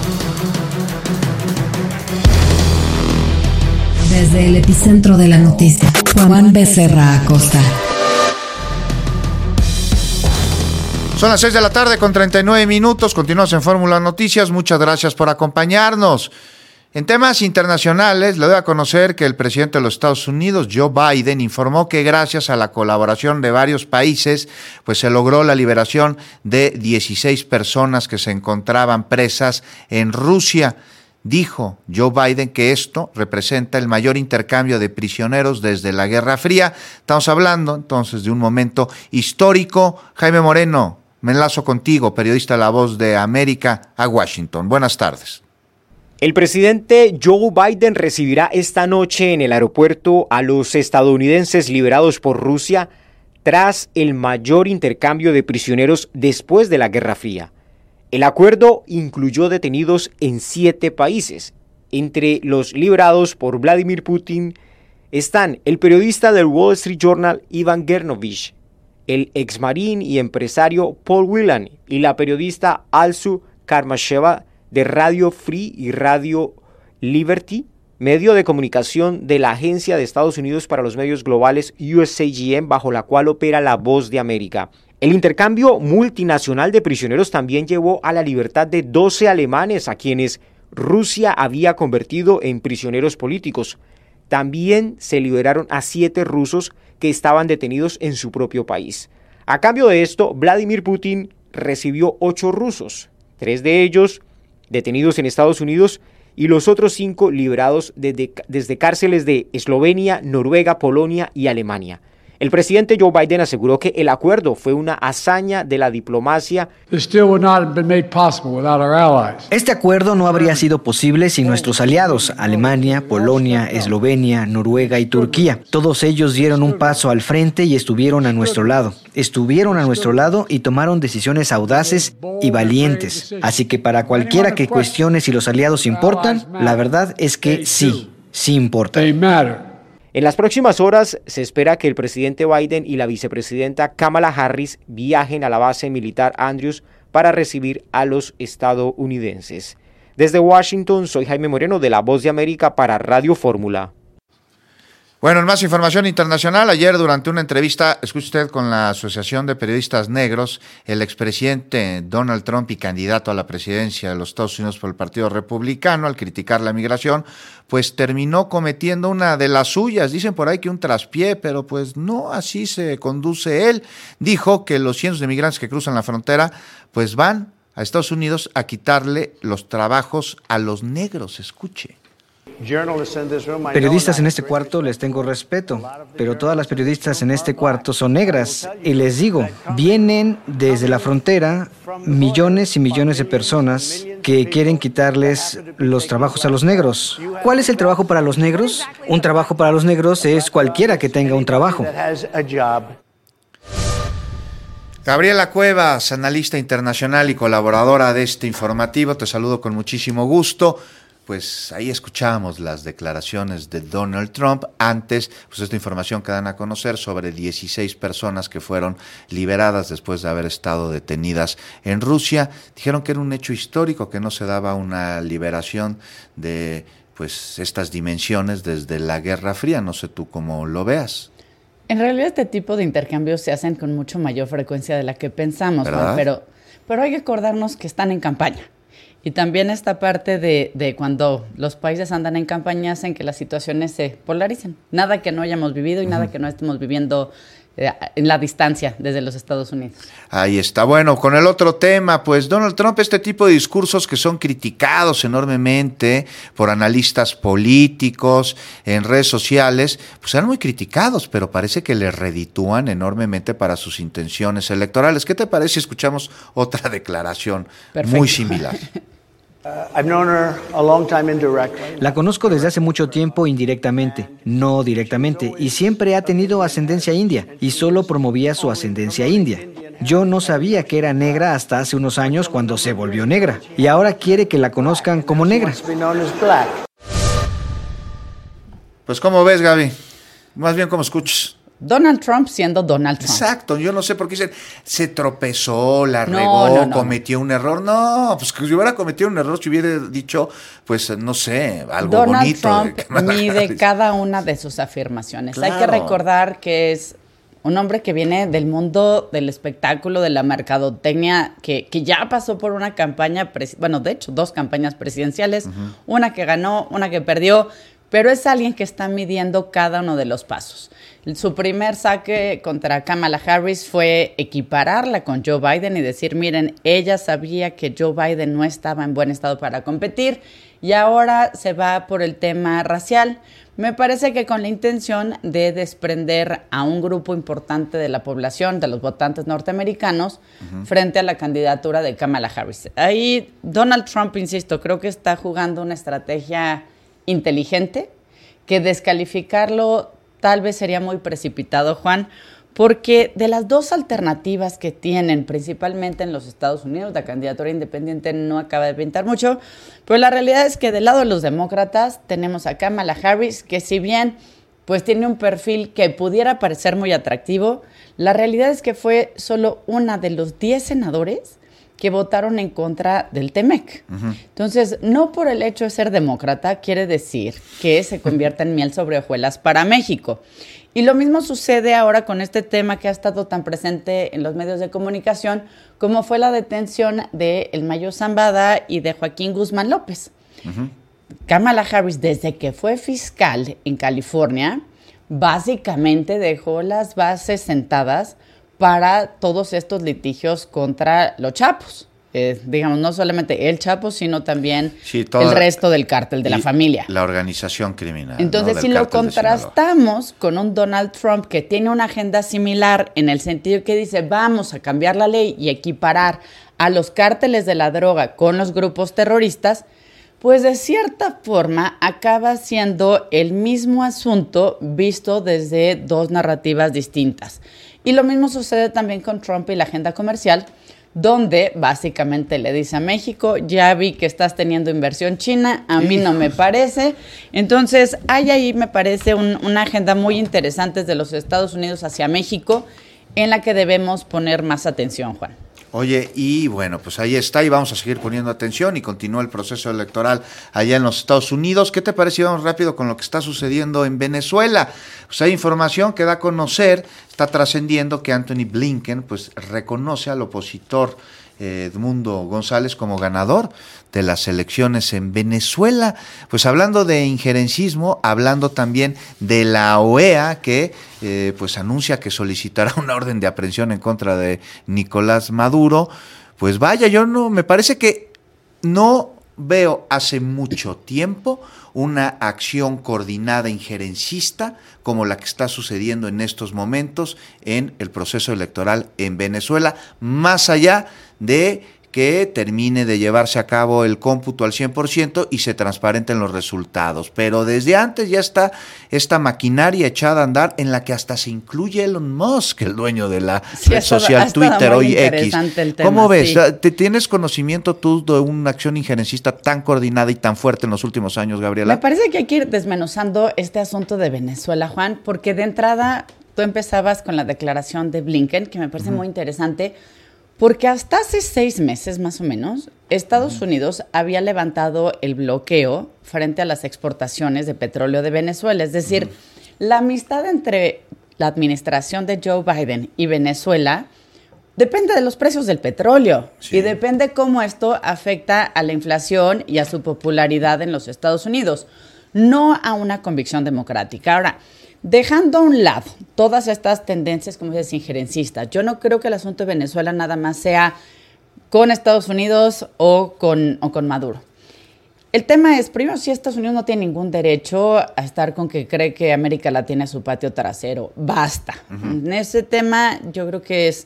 Desde el epicentro de la noticia, Juan Becerra Acosta. Son las seis de la tarde con treinta y nueve minutos, continuamos en Fórmula Noticias, muchas gracias por acompañarnos. En temas internacionales, le doy a conocer que el presidente de los Estados Unidos, Joe Biden, informó que gracias a la colaboración de varios países, pues se logró la liberación de dieciséis personas que se encontraban presas en Rusia. Dijo Joe Biden que esto representa el mayor intercambio de prisioneros desde la Guerra Fría. Estamos hablando entonces de un momento histórico. Jaime Moreno, me enlazo contigo, periodista de La Voz de América, a Washington. Buenas tardes. El presidente Joe Biden recibirá esta noche en el aeropuerto a los estadounidenses liberados por Rusia tras el mayor intercambio de prisioneros después de la Guerra Fría. El acuerdo incluyó detenidos en siete países. Entre los liberados por Vladimir Putin están el periodista del Wall Street Journal Ivan Gernovich, el exmarín y empresario Paul Whelan y la periodista Alsu Karmasheva de Radio Free y Radio Liberty, medio de comunicación de la Agencia de Estados Unidos para los Medios Globales U S A G M, bajo la cual opera La Voz de América. El intercambio multinacional de prisioneros también llevó a la libertad de doce alemanes a quienes Rusia había convertido en prisioneros políticos. También se liberaron a siete rusos que estaban detenidos en su propio país. A cambio de esto, Vladimir Putin recibió ocho rusos, tres de ellos detenidos en Estados Unidos y los otros cinco liberados desde, desde cárceles de Eslovenia, Noruega, Polonia y Alemania. El presidente Joe Biden aseguró que el acuerdo fue una hazaña de la diplomacia. Este acuerdo no habría sido posible sin nuestros aliados, Alemania, Polonia, Eslovenia, Noruega y Turquía. Todos ellos dieron un paso al frente y estuvieron a nuestro lado. Estuvieron a nuestro lado y tomaron decisiones audaces y valientes. Así que para cualquiera que cuestione si los aliados importan, la verdad es que sí, sí importan. En las próximas horas se espera que el presidente Biden y la vicepresidenta Kamala Harris viajen a la base militar Andrews para recibir a los estadounidenses. Desde Washington, soy Jaime Moreno de La Voz de América para Radio Fórmula. Bueno, en más información internacional, ayer durante una entrevista, escuche usted, con la Asociación de Periodistas Negros, el expresidente Donald Trump y candidato a la presidencia de los Estados Unidos por el Partido Republicano, al criticar la migración, pues terminó cometiendo una de las suyas. Dicen por ahí que un traspié, pero pues no así se conduce él. Dijo que los cientos de migrantes que cruzan la frontera, pues van a Estados Unidos a quitarle los trabajos a los negros. Escuche. Periodistas en este cuarto les tengo respeto, pero todas las periodistas en este cuarto son negras. Y les digo, vienen desde la frontera millones y millones de personas que quieren quitarles los trabajos a los negros. ¿Cuál es el trabajo para los negros? Un trabajo para los negros es cualquiera que tenga un trabajo. Gabriela Cuevas, analista internacional y colaboradora de este informativo, te saludo con muchísimo gusto. Pues ahí escuchamos las declaraciones de Donald Trump. Antes, pues esta información que dan a conocer sobre dieciséis personas que fueron liberadas después de haber estado detenidas en Rusia. Dijeron que era un hecho histórico, que no se daba una liberación de pues estas dimensiones desde la Guerra Fría. No sé tú cómo lo veas. En realidad este tipo de intercambios se hacen con mucho mayor frecuencia de la que pensamos, Juan, pero, pero hay que acordarnos que están en campaña. Y también esta parte de, de cuando los países andan en campaña hacen que las situaciones se polaricen. Nada que no hayamos vivido y uh-huh. nada que no estemos viviendo eh, en la distancia desde los Estados Unidos. Ahí está. Bueno, con el otro tema, pues Donald Trump, este tipo de discursos que son criticados enormemente por analistas políticos en redes sociales, pues eran muy criticados, pero parece que le reditúan enormemente para sus intenciones electorales. ¿Qué te parece si escuchamos otra declaración Perfecto. Muy similar? La conozco desde hace mucho tiempo indirectamente, no directamente, y siempre ha tenido ascendencia india, y solo promovía su ascendencia india. Yo no sabía que era negra hasta hace unos años cuando se volvió negra, y ahora quiere que la conozcan como negra. Pues ¿cómo ves, Gaby? Más bien, ¿cómo escuchas? Donald Trump siendo Donald Trump. Exacto, yo no sé por qué dicen, se tropezó, la regó, no, no, no. cometió un error. No, pues que si hubiera cometido un error, si hubiera dicho, pues no sé, algo Donald bonito. Donald Trump mide cada una de sus afirmaciones. Claro. Hay que recordar que es un hombre que viene del mundo del espectáculo, de la mercadotecnia, que, que ya pasó por una campaña, presi- bueno, de hecho, dos campañas presidenciales, uh-huh. una que ganó, una que perdió, pero es alguien que está midiendo cada uno de los pasos. Su primer saque contra Kamala Harris fue equipararla con Joe Biden y decir, miren, ella sabía que Joe Biden no estaba en buen estado para competir y ahora se va por el tema racial. Me parece que con la intención de desprender a un grupo importante de la población, de los votantes norteamericanos, uh-huh. frente a la candidatura de Kamala Harris. Ahí Donald Trump, insisto, creo que está jugando una estrategia inteligente, que descalificarlo tal vez sería muy precipitado, Juan, porque de las dos alternativas que tienen, principalmente en los Estados Unidos, la candidatura independiente no acaba de pintar mucho, pero la realidad es que del lado de los demócratas tenemos a Kamala Harris, que si bien pues tiene un perfil que pudiera parecer muy atractivo, la realidad es que fue solo una de los diez senadores que votaron en contra del T M E C. Uh-huh. Entonces, no por el hecho de ser demócrata quiere decir que se convierta en miel sobre hojuelas para México. Y lo mismo sucede ahora con este tema que ha estado tan presente en los medios de comunicación, como fue la detención de El Mayo Zambada y de Joaquín Guzmán López. Uh-huh. Kamala Harris, desde que fue fiscal en California, básicamente dejó las bases sentadas para todos estos litigios contra los chapos. Eh, digamos, no solamente el Chapo, sino también sí, toda, el resto del cártel de la familia. La organización criminal. Entonces, ¿no? si lo contrastamos con un Donald Trump que tiene una agenda similar en el sentido que dice, vamos a cambiar la ley y equiparar a los cárteles de la droga con los grupos terroristas, pues de cierta forma acaba siendo el mismo asunto visto desde dos narrativas distintas. Y lo mismo sucede también con Trump y la agenda comercial, donde básicamente le dice a México, ya vi que estás teniendo inversión china, a mí no me parece. Entonces, hay ahí, me parece, un, una agenda muy interesante de los Estados Unidos hacia México, en la que debemos poner más atención, Juan. Oye, y bueno, pues ahí está, y vamos a seguir poniendo atención, y continúa el proceso electoral allá en los Estados Unidos. ¿Qué te parece? Vamos rápido con lo que está sucediendo en Venezuela. Pues hay información que da a conocer, está trascendiendo que Anthony Blinken pues reconoce al opositor eh, Edmundo González como ganador de las elecciones en Venezuela. Pues hablando de injerencismo, hablando también de la O E A, que eh, pues anuncia que solicitará una orden de aprehensión en contra de Nicolás Maduro. Pues vaya, yo no, me parece que no veo hace mucho tiempo una acción coordinada injerencista como la que está sucediendo en estos momentos en el proceso electoral en Venezuela, más allá de que termine de llevarse a cabo el cómputo al cien por ciento y se transparenten los resultados. Pero desde antes ya está esta maquinaria echada a andar en la que hasta se incluye Elon Musk, el dueño de la sí, red social Twitter, hoy X. Tema, ¿Cómo ves? Sí. ¿Te ¿Tienes conocimiento tú de una acción injerencista tan coordinada y tan fuerte en los últimos años, Gabriela? Me parece que hay que ir desmenuzando este asunto de Venezuela, Juan, porque de entrada tú empezabas con la declaración de Blinken, que me parece uh-huh. muy interesante, porque hasta hace seis meses más o menos, Estados uh-huh. Unidos había levantado el bloqueo frente a las exportaciones de petróleo de Venezuela. Es decir, uh-huh. la amistad entre la administración de Joe Biden y Venezuela depende de los precios del petróleo sí. y depende cómo esto afecta a la inflación y a su popularidad en los Estados Unidos, no a una convicción democrática. Ahora, dejando a un lado todas estas tendencias, como dices, injerencistas, yo no creo que el asunto de Venezuela nada más sea con Estados Unidos o con, o con Maduro. El tema es, primero, si Estados Unidos no tiene ningún derecho a estar con que cree que América Latina es su patio trasero. Basta. Uh-huh. En ese tema yo creo que es,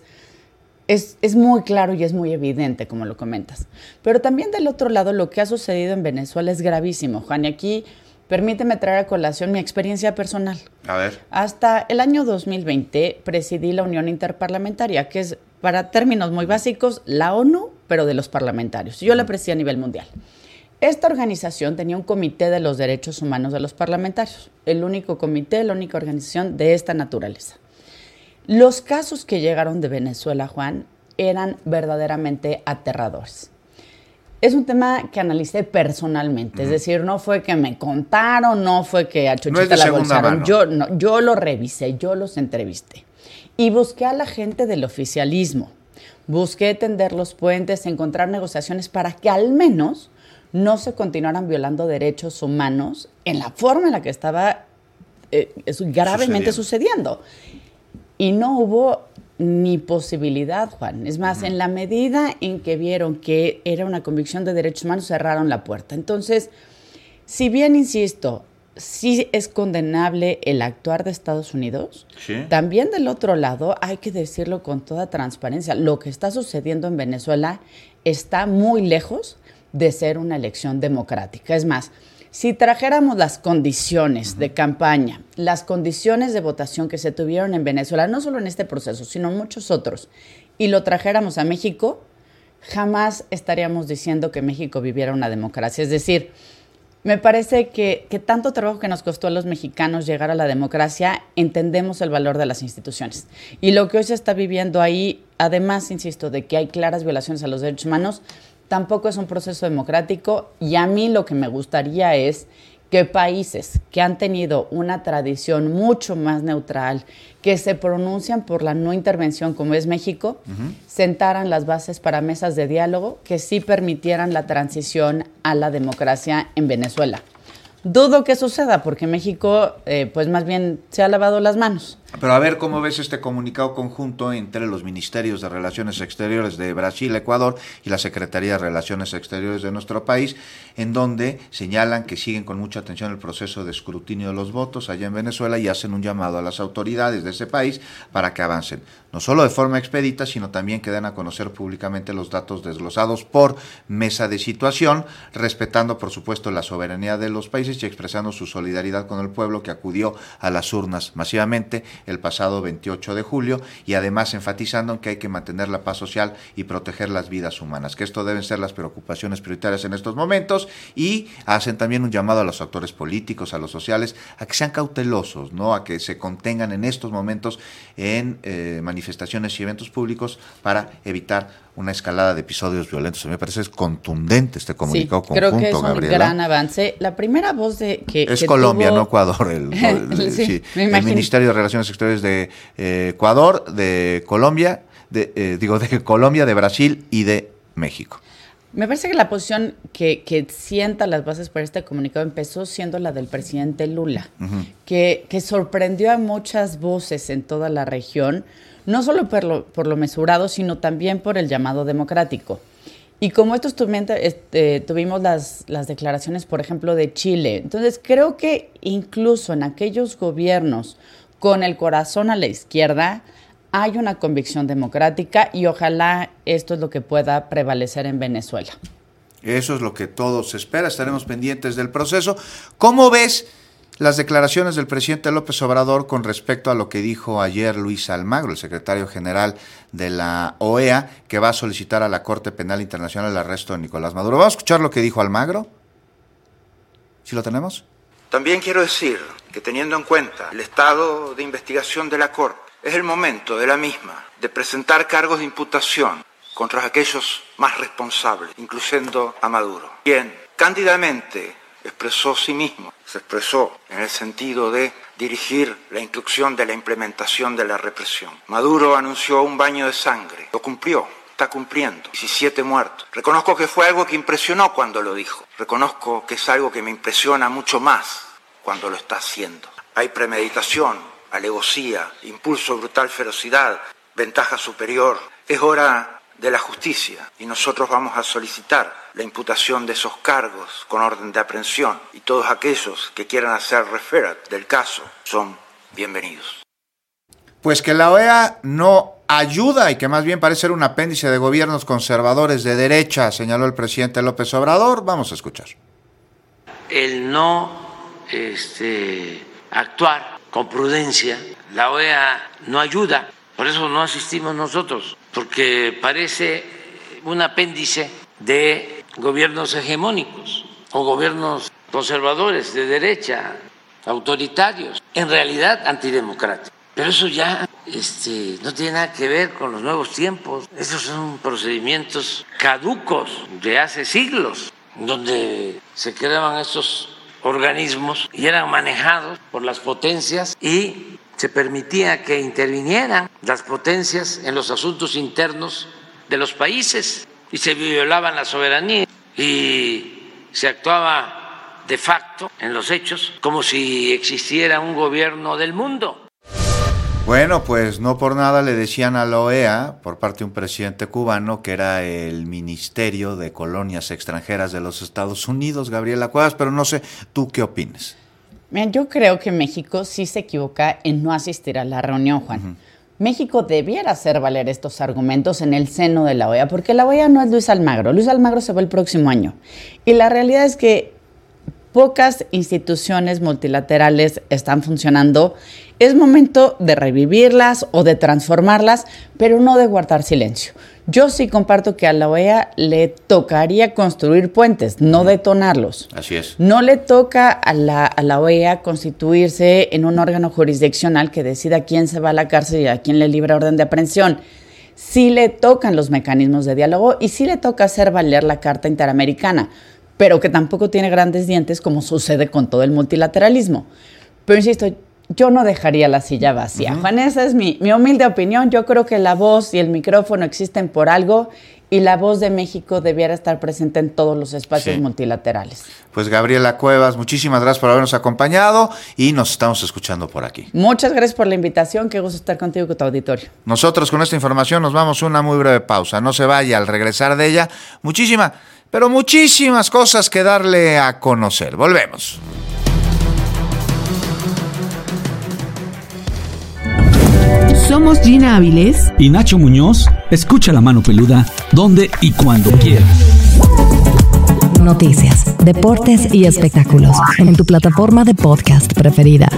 es, es muy claro y es muy evidente, como lo comentas. Pero también del otro lado, lo que ha sucedido en Venezuela es gravísimo, Juan, y aquí permíteme traer a colación mi experiencia personal. A ver. Hasta el año dos mil veinte presidí la Unión Interparlamentaria, que es, para términos muy básicos, la ONU, pero de los parlamentarios. Yo la presidí a nivel mundial. Esta organización tenía un comité de los derechos humanos de los parlamentarios, el único comité, la única organización de esta naturaleza. Los casos que llegaron de Venezuela, Juan, eran verdaderamente aterradores. Es un tema que analicé personalmente, uh-huh. es decir, no fue que me contaron, no fue que a Chochita no la bolsaron, yo, no, yo lo revisé, yo los entrevisté y busqué a la gente del oficialismo, busqué tender los puentes, encontrar negociaciones para que al menos no se continuaran violando derechos humanos en la forma en la que estaba eh, gravemente sucediendo. sucediendo. Y no hubo ni posibilidad, Juan. Es más, uh-huh. en la medida en que vieron que era una convicción de derechos humanos, cerraron la puerta. Entonces, si bien, insisto, sí es condenable el actuar de Estados Unidos, ¿sí? También del otro lado hay que decirlo con toda transparencia. Lo que está sucediendo en Venezuela está muy lejos de ser una elección democrática. Es más, si trajéramos las condiciones uh-huh. de campaña, las condiciones de votación que se tuvieron en Venezuela, no solo en este proceso, sino en muchos otros, y lo trajéramos a México, jamás estaríamos diciendo que México viviera una democracia. Es decir, me parece que, que tanto trabajo que nos costó a los mexicanos llegar a la democracia, entendemos el valor de las instituciones. Y lo que hoy se está viviendo ahí, además, insisto, de que hay claras violaciones a los derechos humanos, tampoco es un proceso democrático, y a mí lo que me gustaría es que países que han tenido una tradición mucho más neutral, que se pronuncian por la no intervención como es México, uh-huh. sentaran las bases para mesas de diálogo que sí permitieran la transición a la democracia en Venezuela. Dudo que suceda porque México, eh, pues más bien se ha lavado las manos. Pero a ver cómo ves este comunicado conjunto entre los Ministerios de Relaciones Exteriores de Brasil, Ecuador y la Secretaría de Relaciones Exteriores de nuestro país, en donde señalan que siguen con mucha atención el proceso de escrutinio de los votos allá en Venezuela y hacen un llamado a las autoridades de ese país para que avancen, no solo de forma expedita, sino también que den a conocer públicamente los datos desglosados por mesa de situación, respetando por supuesto la soberanía de los países y expresando su solidaridad con el pueblo que acudió a las urnas masivamente el pasado veintiocho de julio, y además enfatizando en que hay que mantener la paz social y proteger las vidas humanas, que esto deben ser las preocupaciones prioritarias en estos momentos, y hacen también un llamado a los actores políticos, a los sociales, a que sean cautelosos, ¿no? A que se contengan en estos momentos en eh, manifestaciones y eventos públicos para evitar una escalada de episodios violentos. A mí me parece contundente este comunicado sí, conjunto, creo que es un Gabriela. gran avance. La primera voz de que es que Colombia, tuvo... no Ecuador. El, el, sí, sí, me el Ministerio de Relaciones Exteriores de eh, Ecuador, de Colombia, de, eh, digo de Colombia, de Brasil y de México. Me parece que la posición que, que sienta las bases para este comunicado empezó siendo la del presidente Lula, uh-huh. que, que sorprendió a muchas voces en toda la región, no solo por lo, por lo mesurado, sino también por el llamado democrático. Y como estos este, tuvimos las, las declaraciones, por ejemplo, de Chile. Entonces, creo que incluso en aquellos gobiernos con el corazón a la izquierda, hay una convicción democrática y ojalá esto es lo que pueda prevalecer en Venezuela. Eso es lo que todos espera, estaremos pendientes del proceso. ¿Cómo ves las declaraciones del presidente López Obrador con respecto a lo que dijo ayer Luis Almagro, el secretario general de la O E A, que va a solicitar a la Corte Penal Internacional el arresto de Nicolás Maduro? Vamos a escuchar lo que dijo Almagro. ¿Sí lo tenemos? También quiero decir que, teniendo en cuenta el estado de investigación de la Corte, es el momento de la misma de presentar cargos de imputación contra aquellos más responsables, incluyendo a Maduro, quien cándidamente expresó sí mismo, se expresó en el sentido de dirigir la instrucción de la implementación de la represión. Maduro anunció un baño de sangre, lo cumplió, está cumpliendo, diecisiete muertos. Reconozco que fue algo que impresionó cuando lo dijo, reconozco que es algo que me impresiona mucho más cuando lo está haciendo. Hay premeditación, alevosía, impulso, brutal ferocidad, ventaja superior. Es hora de la justicia y nosotros vamos a solicitar la imputación de esos cargos con orden de aprehensión, y todos aquellos que quieran hacer referat del caso son bienvenidos. Pues que la O E A no ayuda y que más bien parece ser un apéndice de gobiernos conservadores de derecha, señaló el presidente López Obrador. Vamos a escuchar. El no este, actuar con prudencia, la O E A no ayuda, por eso no asistimos nosotros, porque parece un apéndice de gobiernos hegemónicos o gobiernos conservadores de derecha, autoritarios, en realidad antidemocráticos. Pero eso ya este, no tiene nada que ver con los nuevos tiempos. Esos son procedimientos caducos de hace siglos, donde se creaban estos organismos y eran manejados por las potencias y se permitía que intervinieran las potencias en los asuntos internos de los países y se violaban la soberanía y se actuaba de facto en los hechos como si existiera un gobierno del mundo. Bueno, pues no por nada le decían a la O E A, por parte de un presidente cubano, que era el Ministerio de Colonias Extranjeras de los Estados Unidos, Gabriela Cuevas, pero no sé, ¿tú qué opinas? Mira, yo creo que México sí se equivoca en no asistir a la reunión, Juan. Uh-huh. México debiera hacer valer estos argumentos en el seno de la O E A, porque la O E A no es Luis Almagro. Luis Almagro se va el próximo año. Y la realidad es que pocas instituciones multilaterales están funcionando. Es momento de revivirlas o de transformarlas, pero no de guardar silencio. Yo sí comparto que a la O E A le tocaría construir puentes, no detonarlos. Así es. No le toca a la, a la O E A constituirse en un órgano jurisdiccional que decida quién se va a la cárcel y a quién le libra orden de aprehensión. Sí le tocan los mecanismos de diálogo y sí le toca hacer valer la Carta Interamericana, pero que tampoco tiene grandes dientes como sucede con todo el multilateralismo. Pero insisto, yo no dejaría la silla vacía. Uh-huh. Juan, esa es mi, mi humilde opinión. Yo creo que la voz y el micrófono existen por algo y la voz de México debiera estar presente en todos los espacios sí. multilaterales. Pues Gabriela Cuevas, muchísimas gracias por habernos acompañado y nos estamos escuchando por aquí. Muchas gracias por la invitación, qué gusto estar contigo y con tu auditorio. Nosotros con esta información nos vamos a una muy breve pausa. No se vaya, al regresar de ella, muchísimas, pero muchísimas cosas que darle a conocer. Volvemos. Somos Gina Áviles y Nacho Muñoz. Escucha La Mano Peluda donde y cuando quieras. Noticias, deportes y espectáculos en tu plataforma de podcast preferida.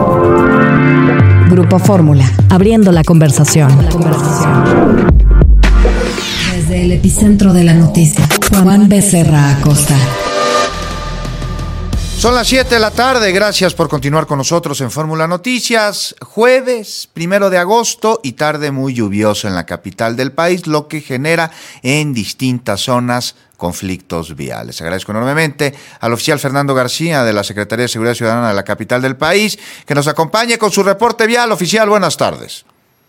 Grupo Fórmula, abriendo la conversación. La conversación. Desde el epicentro de la noticia, Juan Becerra Acosta. Son las siete de la tarde, gracias por continuar con nosotros en Fórmula Noticias. Jueves, primero de agosto y tarde muy lluviosa en la capital del país, lo que genera en distintas zonas conflictos viales. Agradezco enormemente al oficial Fernando García de la Secretaría de Seguridad Ciudadana de la capital del país, que nos acompañe con su reporte vial. Oficial, buenas tardes.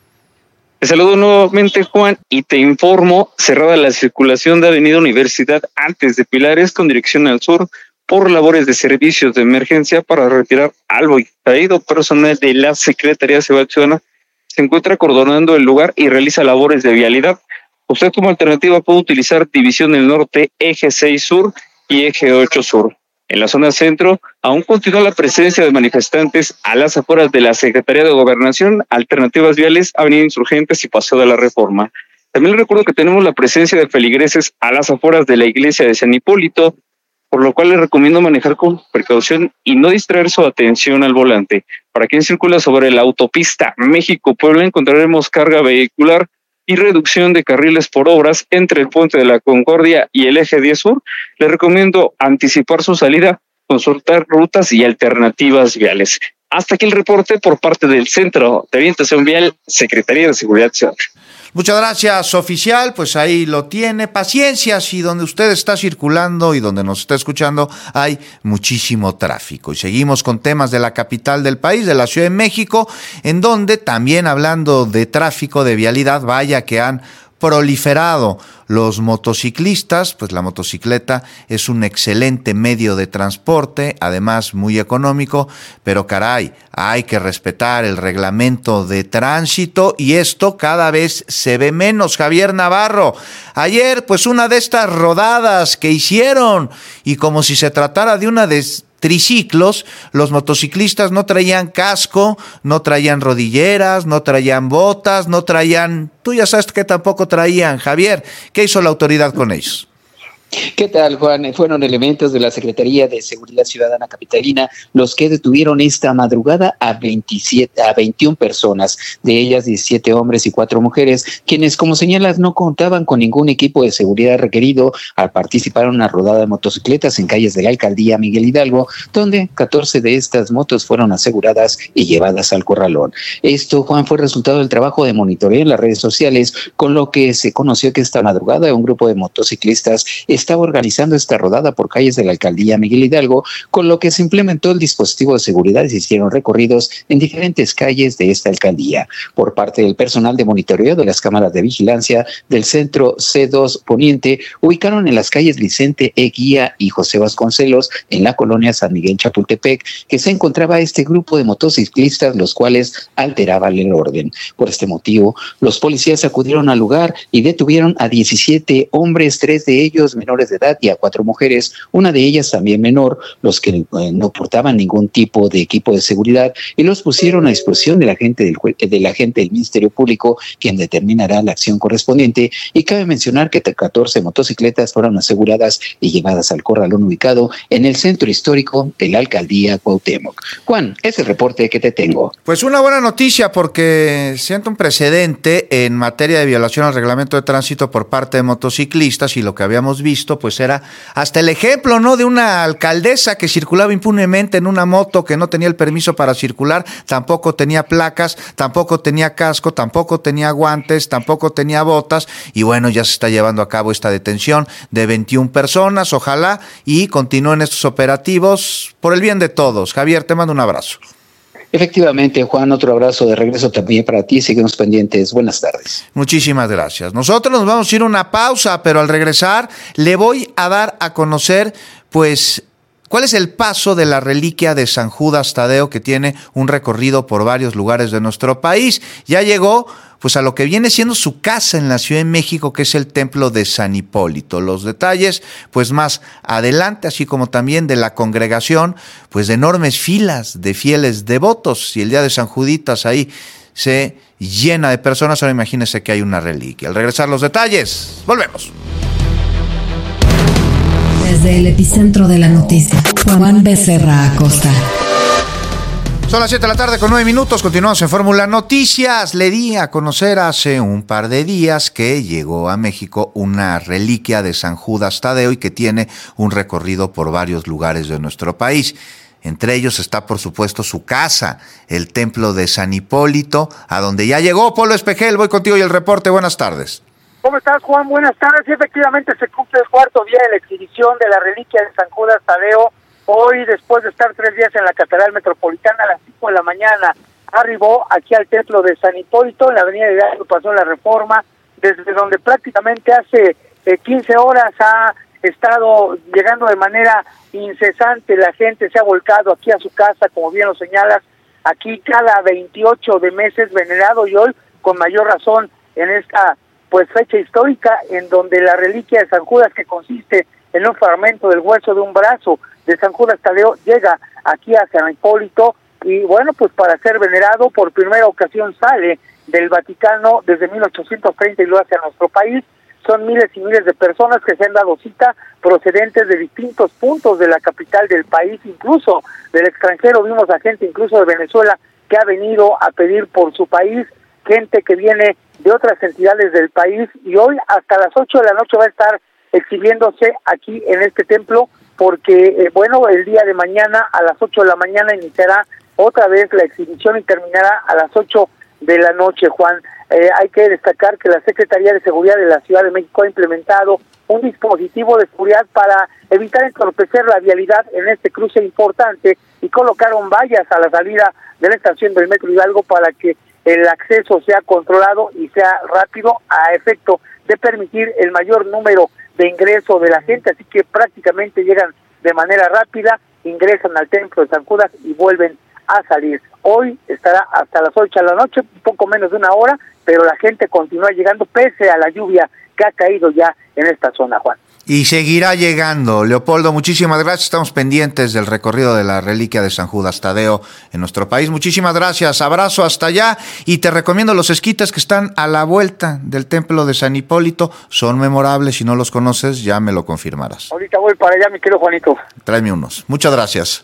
Te saludo nuevamente, Juan, y te informo, cerrada la circulación de Avenida Universidad antes de Pilares con dirección al sur, por labores de servicios de emergencia para retirar algo caído. Personal de la Secretaría de Seguridad Ciudadana se encuentra acordonando el lugar y realiza labores de vialidad. Usted como alternativa puede utilizar División del Norte, Eje seis Sur y Eje ocho Sur. En la zona centro aún continúa la presencia de manifestantes a las afueras de la Secretaría de Gobernación, alternativas viales, Avenida Insurgentes y Paseo de la Reforma. También les recuerdo que tenemos la presencia de feligreses a las afueras de la iglesia de San Hipólito, por lo cual les recomiendo manejar con precaución y no distraer su atención al volante. Para quien circula sobre la autopista México-Puebla encontraremos carga vehicular y reducción de carriles por obras entre el Puente de la Concordia y el Eje diez Sur. Les recomiendo anticipar su salida, consultar rutas y alternativas viales. Hasta aquí el reporte por parte del Centro de Orientación Vial, Secretaría de Seguridad Ciudadana. Muchas gracias, oficial. Pues ahí lo tiene. Paciencia, si donde usted está circulando y donde nos está escuchando hay muchísimo tráfico. Y seguimos con temas de la capital del país, de la Ciudad de México, en donde también hablando de tráfico, de vialidad, vaya que han proliferado los motociclistas. Pues la motocicleta es un excelente medio de transporte, además muy económico, pero caray, hay que respetar el reglamento de tránsito y esto cada vez se ve menos. Javier Navarro, ayer pues una de estas rodadas que hicieron y como si se tratara de una de triciclos, los motociclistas no traían casco, no traían rodilleras, no traían botas, no traían, tú ya sabes que tampoco traían. Javier, ¿qué hizo la autoridad con ellos? ¿Qué tal, Juan? Fueron elementos de la Secretaría de Seguridad Ciudadana Capitalina los que detuvieron esta madrugada a veintisiete, a veintiuna personas, de ellas diecisiete hombres y cuatro mujeres, quienes, como señalas, no contaban con ningún equipo de seguridad requerido al participar en una rodada de motocicletas en calles de la alcaldía Miguel Hidalgo, donde catorce de estas motos fueron aseguradas y llevadas al corralón. Esto, Juan, fue resultado del trabajo de monitoreo en las redes sociales, con lo que se conoció que esta madrugada un grupo de motociclistas estaba organizando esta rodada por calles de la alcaldía Miguel Hidalgo, con lo que se implementó el dispositivo de seguridad y se hicieron recorridos en diferentes calles de esta alcaldía. Por parte del personal de monitoreo de las cámaras de vigilancia del centro C dos Poniente, ubicaron en las calles Vicente Eguía y José Vasconcelos, en la colonia San Miguel Chapultepec, que se encontraba este grupo de motociclistas, los cuales alteraban el orden. Por este motivo, los policías acudieron al lugar y detuvieron a diecisiete hombres, tres de ellos menores de edad y a cuatro mujeres, una de ellas también menor, los que eh, no portaban ningún tipo de equipo de seguridad, y los pusieron a disposición del agente del, del agente del Ministerio Público, quien determinará la acción correspondiente. Y cabe mencionar que catorce motocicletas fueron aseguradas y llevadas al corralón ubicado en el centro histórico de la alcaldía Cuauhtémoc. Juan, es el reporte que te tengo. Pues una buena noticia, porque siento un precedente en materia de violación al reglamento de tránsito por parte de motociclistas, y lo que habíamos visto pues era hasta el ejemplo, ¿no?, de una alcaldesa que circulaba impunemente en una moto que no tenía el permiso para circular, tampoco tenía placas, tampoco tenía casco, tampoco tenía guantes, tampoco tenía botas, y bueno, ya se está llevando a cabo esta detención de veintiuna personas, ojalá y continúen estos operativos por el bien de todos. Javier, te mando un abrazo. Efectivamente, Juan, otro abrazo de regreso también para ti. Seguimos pendientes. Buenas tardes. Muchísimas gracias. Nosotros nos vamos a ir a una pausa, pero al regresar le voy a dar a conocer, pues, ¿cuál es el paso de la reliquia de San Judas Tadeo, que tiene un recorrido por varios lugares de nuestro país? Ya llegó pues a lo que viene siendo su casa en la Ciudad de México, que es el templo de San Hipólito. Los detalles, pues más adelante, así como también de la congregación, pues de enormes filas de fieles devotos. Y el día de San Juditas ahí se llena de personas. Ahora imagínense que hay una reliquia. Al regresar los detalles, volvemos. Desde el epicentro de la noticia, Juan Becerra Acosta. Son las siete de la tarde con nueve minutos, continuamos en Fórmula Noticias. Le di a conocer hace un par de días que llegó a México una reliquia de San Judas Tadeo y que tiene un recorrido por varios lugares de nuestro país. Entre ellos está, por supuesto, su casa, el templo de San Hipólito, a donde ya llegó Polo Espejel. Voy contigo y el reporte. Buenas tardes. ¿Cómo estás, Juan? Buenas tardes. Sí, efectivamente se cumple el cuarto día de la exhibición de la reliquia de San Judas Tadeo. Hoy, después de estar tres días en la Catedral Metropolitana, a las cinco de la mañana, arribó aquí al templo de San Hipólito, en la avenida Hidalgo pasó la Reforma, desde donde prácticamente hace eh, quince horas ha estado llegando de manera incesante. La gente se ha volcado aquí a su casa, como bien lo señalas, aquí cada veintiocho de meses venerado, y hoy con mayor razón en esta pues fecha histórica en donde la reliquia de San Judas, que consiste en un fragmento del hueso de un brazo de San Judas Tadeo, llega aquí a San Hipólito y bueno, pues para ser venerado por primera ocasión sale del Vaticano desde mil ochocientos treinta y lo hace a nuestro país. Son miles y miles de personas que se han dado cita procedentes de distintos puntos de la capital del país, incluso del extranjero. Vimos a gente incluso de Venezuela que ha venido a pedir por su país, gente que viene de otras entidades del país, y hoy hasta las ocho de la noche va a estar exhibiéndose aquí en este templo, porque, eh, bueno, el día de mañana a las ocho de la mañana iniciará otra vez la exhibición y terminará a las ocho de la noche, Juan. Eh, hay que destacar que la Secretaría de Seguridad de la Ciudad de México ha implementado un dispositivo de seguridad para evitar entorpecer la vialidad en este cruce importante, y colocaron vallas a la salida de la estación del Metro Hidalgo para que el acceso sea controlado y sea rápido, a efecto de permitir el mayor número de ingreso de la gente, así que prácticamente llegan de manera rápida, ingresan al templo de San Judas y vuelven a salir. Hoy estará hasta las ocho de la noche, un poco menos de una hora, pero la gente continúa llegando pese a la lluvia que ha caído ya en esta zona, Juan. Y seguirá llegando. Leopoldo, muchísimas gracias. Estamos pendientes del recorrido de la reliquia de San Judas Tadeo en nuestro país. Muchísimas gracias. Abrazo hasta allá. Y te recomiendo los esquites que están a la vuelta del templo de San Hipólito. Son memorables. Si no los conoces, ya me lo confirmarás. Ahorita voy para allá, mi querido Juanito. Tráeme unos. Muchas gracias.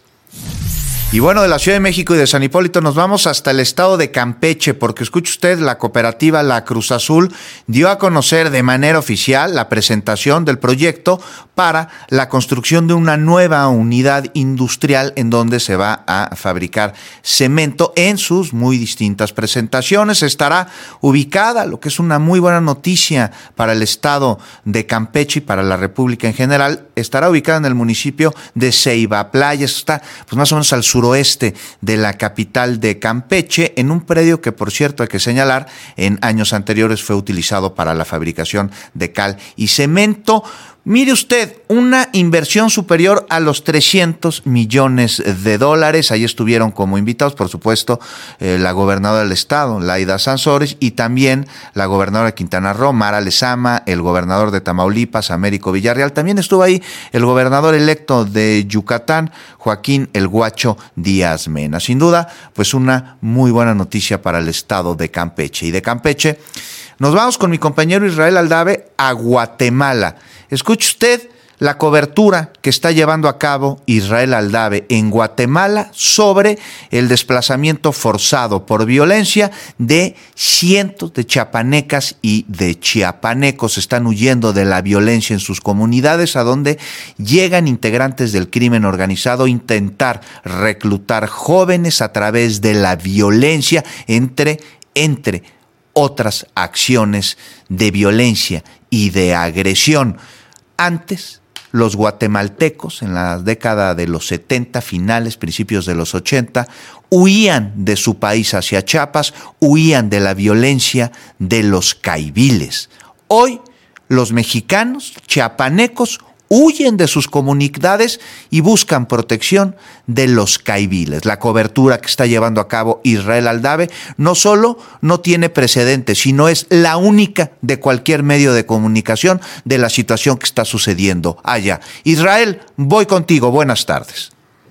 Y bueno, de la Ciudad de México y de San Hipólito nos vamos hasta el estado de Campeche, porque escuche usted, la cooperativa La Cruz Azul dio a conocer de manera oficial la presentación del proyecto para la construcción de una nueva unidad industrial en donde se va a fabricar cemento en sus muy distintas presentaciones. Estará ubicada, lo que es una muy buena noticia para el estado de Campeche y para la República en general, estará ubicada en el municipio de Ceiba Playa. Eso está pues más o menos al sur suroeste de la capital de Campeche, en un predio que, por cierto, hay que señalar, en años anteriores fue utilizado para la fabricación de cal y cemento. Mire usted, una inversión superior a los trescientos millones de dólares. Ahí estuvieron como invitados, por supuesto, eh, la gobernadora del estado, Laida Sansores, y también la gobernadora de Quintana Roo, Mara Lezama, el gobernador de Tamaulipas, Américo Villarreal. También estuvo ahí el gobernador electo de Yucatán, Joaquín El Guacho Díaz Mena. Sin duda, pues una muy buena noticia para el estado de Campeche. Y de Campeche nos vamos con mi compañero Israel Aldave a Guatemala. Escuche usted la cobertura que está llevando a cabo Israel Aldave en Guatemala sobre el desplazamiento forzado por violencia de cientos de chiapanecas y de chiapanecos. Están huyendo de la violencia en sus comunidades, a donde llegan integrantes del crimen organizado a intentar reclutar jóvenes a través de la violencia, entre, entre otras acciones de violencia y de agresión. Antes, los guatemaltecos en la década de los setenta, finales, principios de los ochenta, huían de su país hacia Chiapas, huían de la violencia de los caiviles. Hoy, los mexicanos chiapanecos huyen de sus comunidades y buscan protección de los caiviles. La cobertura que está llevando a cabo Israel Aldave no solo no tiene precedentes, sino es la única de cualquier medio de comunicación de la situación que está sucediendo allá. Israel, voy contigo. Buenas tardes.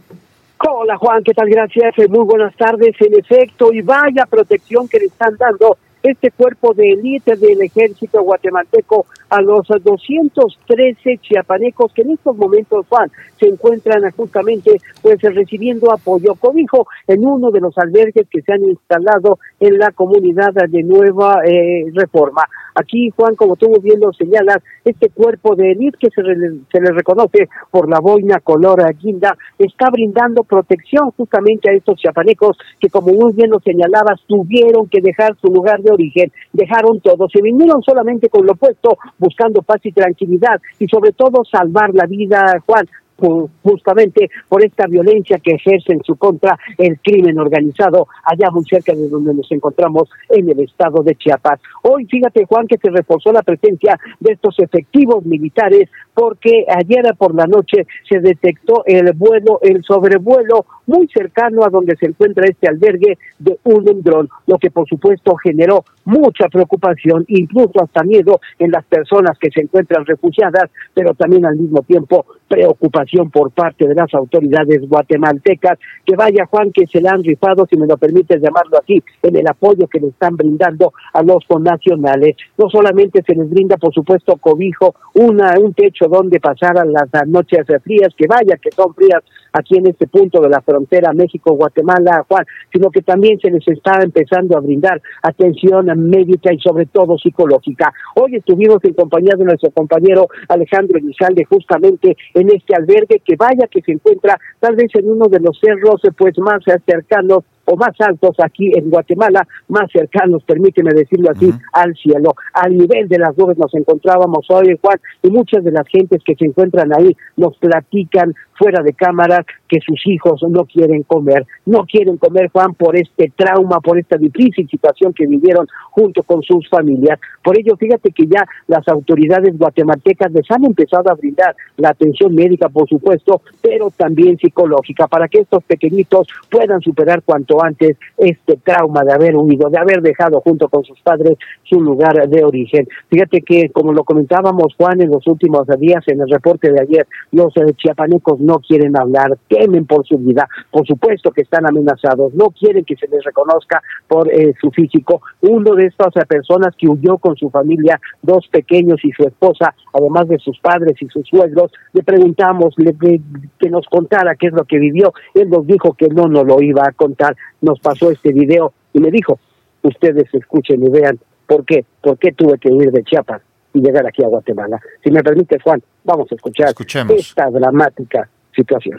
Hola Juan, ¿qué tal? Gracias. Muy buenas tardes. En efecto, y vaya protección que le están dando este cuerpo de élite del ejército guatemalteco a los doscientos trece chiapanecos que en estos momentos, Juan, se encuentran justamente pues recibiendo apoyo, cobijo en uno de los albergues que se han instalado en la comunidad de Nueva eh, Reforma. Aquí, Juan, como tú bien lo señalas, este cuerpo de élite que se, re, se le reconoce por la boina color guinda, está brindando protección justamente a estos chiapanecos que, como muy bien lo señalabas, tuvieron que dejar su lugar de origen, dejaron todo, se vinieron solamente con lo opuesto, buscando paz y tranquilidad y sobre todo salvar la vida, Juan, justamente por esta violencia que ejerce en su contra el crimen organizado allá muy cerca de donde nos encontramos en el estado de Chiapas. Hoy fíjate, Juan, que se reforzó la presencia de estos efectivos militares porque ayer por la noche se detectó el vuelo, el sobrevuelo muy cercano a donde se encuentra este albergue de un dron, lo que por supuesto generó mucha preocupación, incluso hasta miedo en las personas que se encuentran refugiadas, pero también al mismo tiempo preocupación por parte de las autoridades guatemaltecas, que vaya, Juan, que se le han rifado, si me lo permites llamarlo así, en el apoyo que le están brindando a los connacionales. No solamente se les brinda, por supuesto, cobijo, una un techo donde pasaran las noches frías, que vaya, que son frías aquí en este punto de la frontera México-Guatemala, Juan, sino que también se les está empezando a brindar atención médica y sobre todo psicológica. Hoy estuvimos en compañía de nuestro compañero Alejandro Elizalde justamente en este albergue que vaya que se encuentra tal vez en uno de los cerros pues más cercanos o más altos aquí en Guatemala, más cercanos, permíteme decirlo así, uh-huh. al cielo. Al nivel de las nubes nos encontrábamos hoy, Juan, y muchas de las gentes que se encuentran ahí nos platican fuera de cámara que sus hijos no quieren comer, no quieren comer, Juan, por este trauma, por esta difícil situación que vivieron junto con sus familias. Por ello, fíjate que ya las autoridades guatemaltecas les han empezado a brindar la atención médica, por supuesto, pero también psicológica, para que estos pequeñitos puedan superar cuanto antes este trauma de haber huido, de haber dejado junto con sus padres su lugar de origen. Fíjate que, como lo comentábamos, Juan, en los últimos días, en el reporte de ayer, los eh, chiapanecos no quieren hablar, temen por su vida, por supuesto que están amenazados, no quieren que se les reconozca por eh, su físico. Uno de estas eh, personas que huyó con su familia, dos pequeños y su esposa, además de sus padres y sus suegros, le preguntamos le, le, que nos contara qué es lo que vivió. Él nos dijo que no nos lo iba a contar. Nos pasó este video y me dijo, ustedes escuchen y vean por qué, por qué tuve que huir de Chiapas y llegar aquí a Guatemala. Si me permite, Juan, vamos a escuchar Escuchemos. esta dramática situación.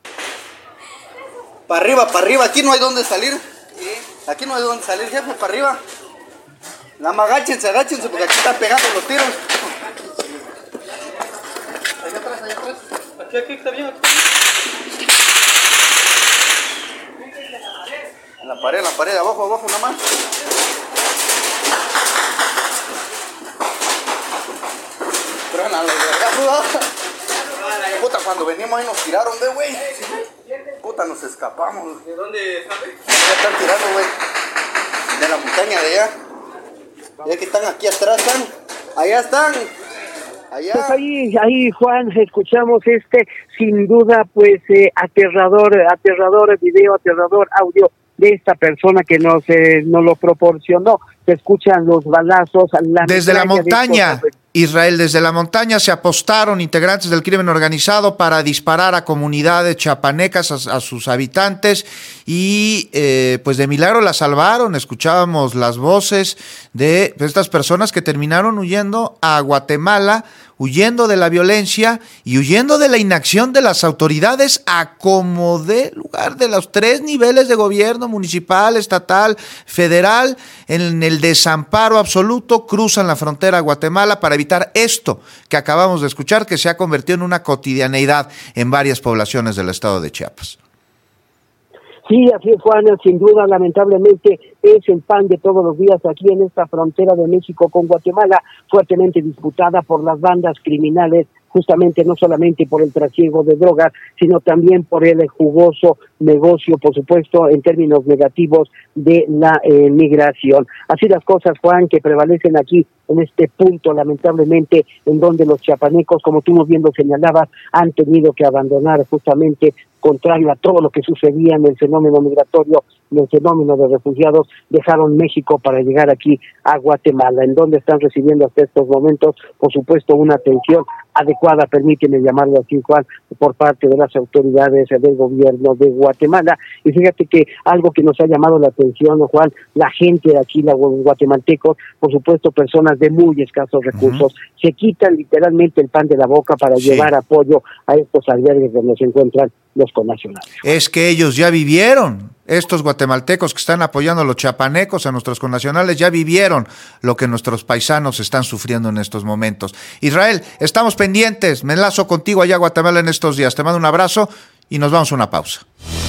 Para arriba, para arriba, aquí no hay dónde salir. Aquí no hay dónde salir, jefe, para arriba. Nada más agáchense, agáchense, porque aquí están pegando los tiros. Allá atrás, allá atrás. Aquí, aquí, está bien, aquí está bien. En la pared, en la pared, abajo, abajo, nada más. Truena, los vergazos. Puta, cuando venimos ahí nos tiraron de güey. Puta, nos escapamos. ¿De dónde sabe? Ya están tirando, güey. De la montaña de allá. Ya que están aquí atrás, están. Allá están. Allá. Pues ahí, ahí, Juan, escuchamos este, sin duda, pues, eh, aterrador, aterrador video, aterrador audio de esta persona que nos, eh, nos lo proporcionó. Se escuchan los balazos. La Desde la montaña, de Israel, desde la montaña se apostaron integrantes del crimen organizado para disparar a comunidades chiapanecas, a, a sus habitantes, y eh, pues de milagro la salvaron. Escuchábamos las voces de estas personas que terminaron huyendo a Guatemala, huyendo de la violencia y huyendo de la inacción de las autoridades a como dé lugar, de los tres niveles de gobierno, municipal, estatal, federal, en el desamparo absoluto. Cruzan la frontera a Guatemala para evitar evitar esto que acabamos de escuchar, que se ha convertido en una cotidianeidad en varias poblaciones del estado de Chiapas. Sí, así es, Juan, sin duda, lamentablemente, es el pan de todos los días aquí en esta frontera de México con Guatemala, fuertemente disputada por las bandas criminales, justamente no solamente por el trasiego de drogas, sino también por el jugoso negocio, por supuesto, en términos negativos de la eh, migración. Así las cosas, Juan, que prevalecen aquí en este punto, lamentablemente, en donde los chiapanecos, como tú muy bien lo señalabas, han tenido que abandonar justamente, contrario a todo lo que sucedía en el fenómeno migratorio, en el fenómeno de refugiados, dejaron México para llegar aquí a Guatemala, en donde están recibiendo hasta estos momentos, por supuesto, una atención adecuada, permíteme llamarlo así, Juan, por parte de las autoridades del gobierno de Guatemala. Y fíjate que algo que nos ha llamado la atención, Juan, la gente de aquí, los guatemaltecos, por supuesto, personas de muy escasos recursos, uh-huh. se quitan literalmente el pan de la boca para sí. llevar apoyo a estos albergues donde se encuentran los connacionales. Es que ellos ya vivieron, estos guatemaltecos que están apoyando a los chiapanecos, a nuestros connacionales, ya vivieron lo que nuestros paisanos están sufriendo en estos momentos. Israel, estamos pendientes, me enlazo contigo allá a Guatemala en estos días. Te mando un abrazo y nos vamos a una pausa.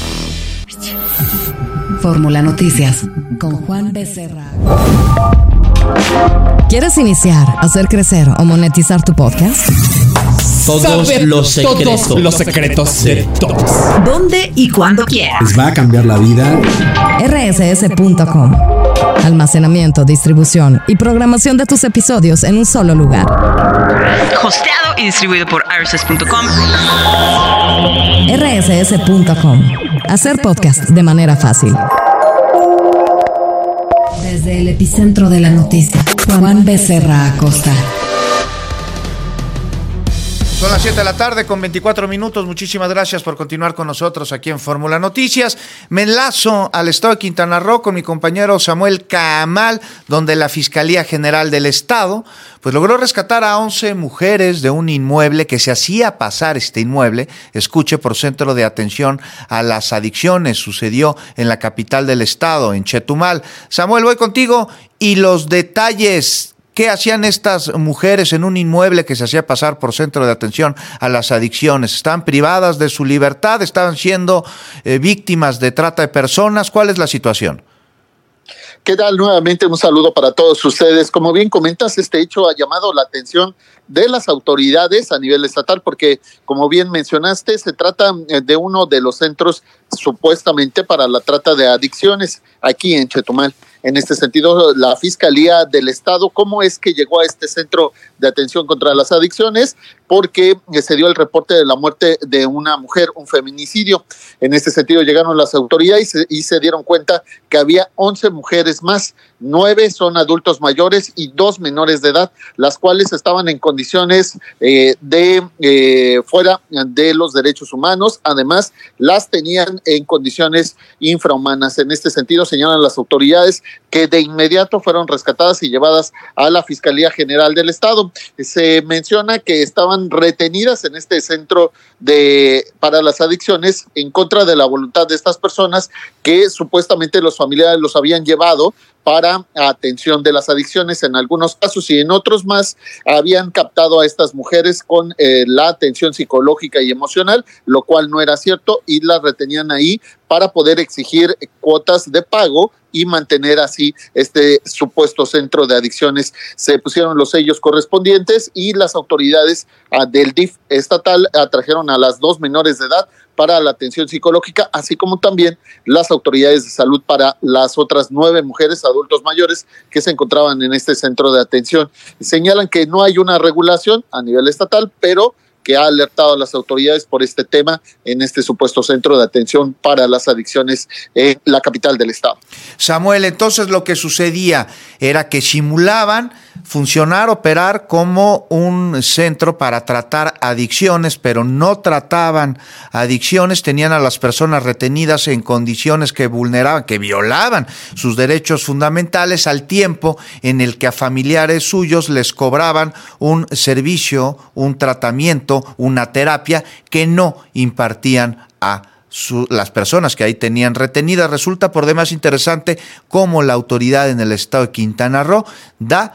Fórmula Noticias con Juan Becerra. ¿Quieres iniciar, hacer crecer o monetizar tu podcast? Todos Saber los secretos. Todos los secretos de todos. ¿Dónde y cuándo quieras? Les va a cambiar la vida. R S S punto com. Almacenamiento, distribución y programación de tus episodios en un solo lugar. Hosteado y distribuido por R S S punto com. R S S punto com. Hacer podcast de manera fácil. Desde el epicentro de la noticia, Juan Becerra Acosta. Son las siete de la tarde con veinticuatro minutos. Muchísimas gracias por continuar con nosotros aquí en Fórmula Noticias. Me enlazo al estado de Quintana Roo con mi compañero Samuel Camal, donde la Fiscalía General del Estado pues logró rescatar a once mujeres de un inmueble que se hacía pasar este inmueble, escuche, por centro de atención a las adicciones. Sucedió en la capital del estado, en Chetumal. Samuel, voy contigo y los detalles. ¿Qué hacían estas mujeres en un inmueble que se hacía pasar por centro de atención a las adicciones? ¿Estaban privadas de su libertad? ¿Estaban siendo eh, víctimas de trata de personas? ¿Cuál es la situación? ¿Qué tal? Nuevamente un saludo para todos ustedes. Como bien comentas, este hecho ha llamado la atención de las autoridades a nivel estatal porque, como bien mencionaste, se trata de uno de los centros supuestamente para la trata de adicciones aquí en Chetumal. En este sentido, la Fiscalía del Estado, ¿cómo es que llegó a este centro de atención contra las adicciones? Porque se dio el reporte de la muerte de una mujer, un feminicidio. En este sentido, llegaron las autoridades y se, y se dieron cuenta que había once mujeres más. Nueve son adultos mayores y dos menores de edad, las cuales estaban en condiciones eh, de eh, fuera de los derechos humanos. Además, las tenían en condiciones infrahumanas. En este sentido, señalan las autoridades que de inmediato fueron rescatadas y llevadas a la Fiscalía General del Estado. Se menciona que estaban retenidas en este centro de para las adicciones en contra de la voluntad de estas personas que supuestamente los familiares los habían llevado para atención de las adicciones en algunos casos y en otros más habían captado a estas mujeres con eh, la atención psicológica y emocional, lo cual no era cierto y las retenían ahí para poder exigir cuotas de pago y mantener así este supuesto centro de adicciones. Se pusieron los sellos correspondientes y las autoridades uh, del D I F estatal atrajeron a las dos menores de edad para la atención psicológica, así como también las autoridades de salud para las otras nueve mujeres adultos mayores que se encontraban en este centro de atención. Señalan que no hay una regulación a nivel estatal, pero que ha alertado a las autoridades por este tema en este supuesto centro de atención para las adicciones en la capital del estado. Samuel, entonces lo que sucedía era que simulaban funcionar, operar como un centro para tratar adicciones, pero no trataban adicciones, tenían a las personas retenidas en condiciones que vulneraban, que violaban sus derechos fundamentales, al tiempo en el que a familiares suyos les cobraban un servicio, un tratamiento, una terapia que no impartían a Su, las personas que ahí tenían retenidas. Resulta por demás interesante cómo la autoridad en el estado de Quintana Roo da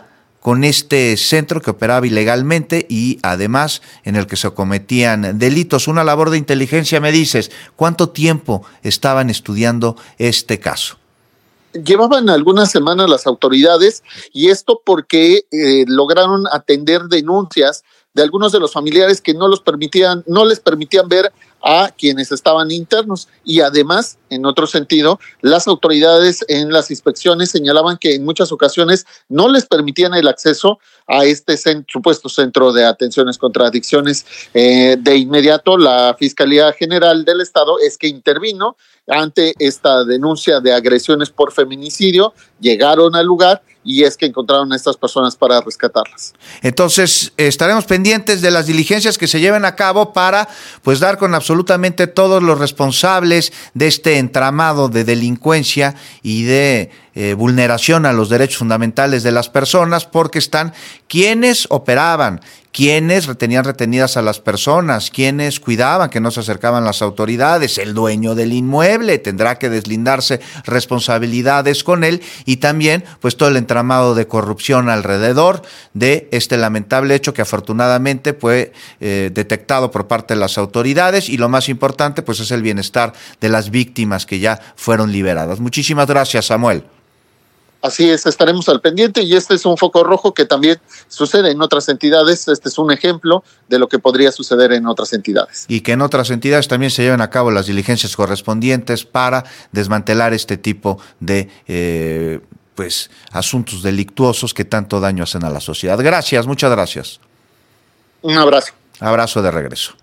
con este centro que operaba ilegalmente y además en el que se cometían delitos. Una labor de inteligencia, me dices, ¿cuánto tiempo estaban estudiando este caso? Llevaban algunas semanas las autoridades y esto porque eh, lograron atender denuncias de algunos de los familiares que no los permitían, no les permitían ver a quienes estaban internos. Y además, en otro sentido, las autoridades en las inspecciones señalaban que en muchas ocasiones no les permitían el acceso a este cent- supuesto centro de atenciones contra adicciones. Eh, de inmediato, la Fiscalía General del Estado es que intervino ante esta denuncia de agresiones por feminicidio, llegaron al lugar y es que encontraron a estas personas para rescatarlas. Entonces, estaremos pendientes de las diligencias que se lleven a cabo para pues dar con absolutamente todos los responsables de este entramado de delincuencia y de eh, vulneración a los derechos fundamentales de las personas, porque están quienes operaban, quienes retenían retenidas a las personas, quienes cuidaban que no se acercaban las autoridades, el dueño del inmueble tendrá que deslindarse responsabilidades con él y también pues todo el entramado de corrupción alrededor de este lamentable hecho que afortunadamente fue eh, detectado por parte de las autoridades y lo más importante pues es el bienestar de las víctimas que ya fueron liberadas. Muchísimas gracias, Samuel. Así es, estaremos al pendiente y este es un foco rojo que también sucede en otras entidades. Este es un ejemplo de lo que podría suceder en otras entidades. Y que en otras entidades también se lleven a cabo las diligencias correspondientes para desmantelar este tipo de eh, pues asuntos delictuosos que tanto daño hacen a la sociedad. Gracias, muchas gracias. Un abrazo. Abrazo de regreso.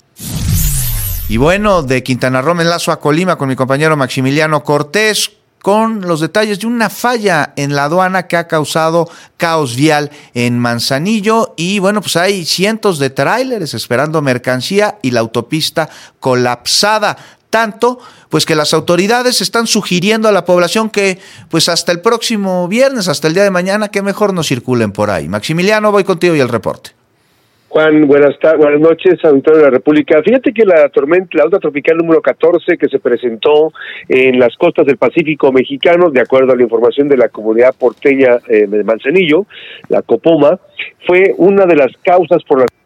Y bueno, de Quintana Roo me enlazo a Colima con mi compañero Maximiliano Cortés, con los detalles de una falla en la aduana que ha causado caos vial en Manzanillo y bueno, pues hay cientos de tráileres esperando mercancía y la autopista colapsada, tanto pues que las autoridades están sugiriendo a la población que pues hasta el próximo viernes, hasta el día de mañana, que mejor no circulen por ahí. Maximiliano, voy contigo y el reporte. Juan, buenas tardes, buenas noches, auditorio de la República. Fíjate que la tormenta, la onda tropical número catorce que se presentó en las costas del Pacífico mexicano, de acuerdo a la información de la comunidad porteña eh, de Manzanillo, la Copoma, fue una de las causas por las...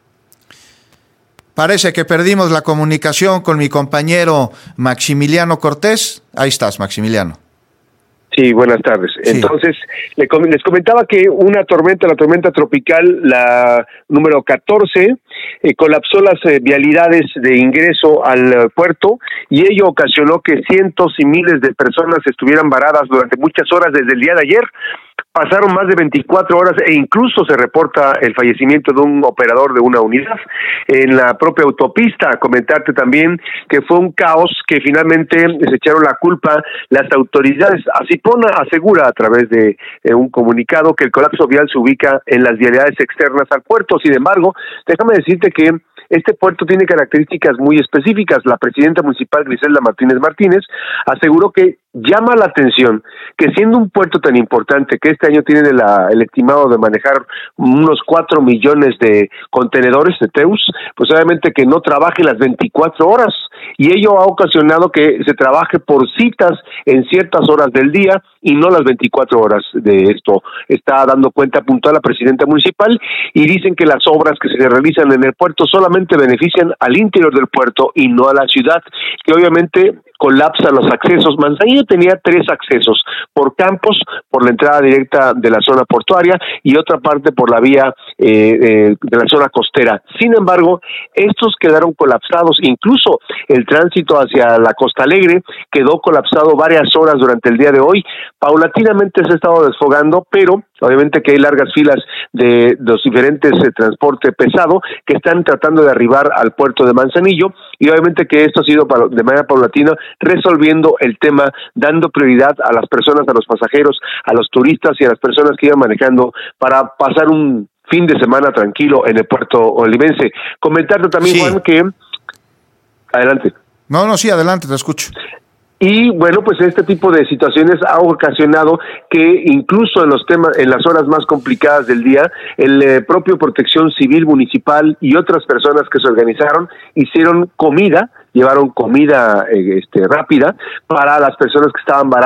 Parece que perdimos la comunicación con mi compañero Maximiliano Cortés. Ahí estás, Maximiliano. Sí, buenas tardes. Sí. Entonces, les comentaba que una tormenta, la tormenta tropical, la número catorce, eh, colapsó las eh, vialidades de ingreso al eh, puerto y ello ocasionó que cientos y miles de personas estuvieran varadas durante muchas horas desde el día de ayer. Pasaron más de veinticuatro horas e incluso se reporta el fallecimiento de un operador de una unidad en la propia autopista. Comentarte también que fue un caos que finalmente se echaron la culpa las autoridades. Asipona asegura a través de eh, un comunicado que el colapso vial se ubica en las vialidades externas al puerto. Sin embargo, déjame decirte que este puerto tiene características muy específicas. La presidenta municipal, Griselda Martínez Martínez, aseguró que llama la atención que siendo un puerto tan importante, que este año tiene la, el estimado de manejar unos cuatro millones de contenedores de Teus, pues obviamente que no trabaje las veinticuatro horas, y ello ha ocasionado que se trabaje por citas en ciertas horas del día y no las veinticuatro horas de esto. Está dando cuenta puntual la presidenta municipal y dicen que las obras que se realizan en el puerto solamente benefician al interior del puerto y no a la ciudad, que obviamente colapsan los accesos. Manzanillo tenía tres accesos, por Campos, por la entrada directa de la zona portuaria y otra parte por la vía eh, eh, de la zona costera. Sin embargo, estos quedaron colapsados, incluso el tránsito hacia la Costa Alegre quedó colapsado varias horas durante el día de hoy. Paulatinamente se ha estado desfogando, pero obviamente que hay largas filas de, de los diferentes eh, transporte pesado que están tratando de arribar al puerto de Manzanillo, y obviamente que esto ha sido para, de manera paulatina resolviendo el tema, dando prioridad a las personas, a los pasajeros, a los turistas y a las personas que iban manejando para pasar un fin de semana tranquilo en el puerto olivense. Comentarte también, sí. Juan, que... Adelante. No, no, sí, adelante, te escucho. Y bueno, pues este tipo de situaciones ha ocasionado que incluso en los temas, en las horas más complicadas del día, el eh, propio Protección Civil Municipal y otras personas que se organizaron hicieron comida, llevaron comida eh, este, rápida para las personas que estaban varadas.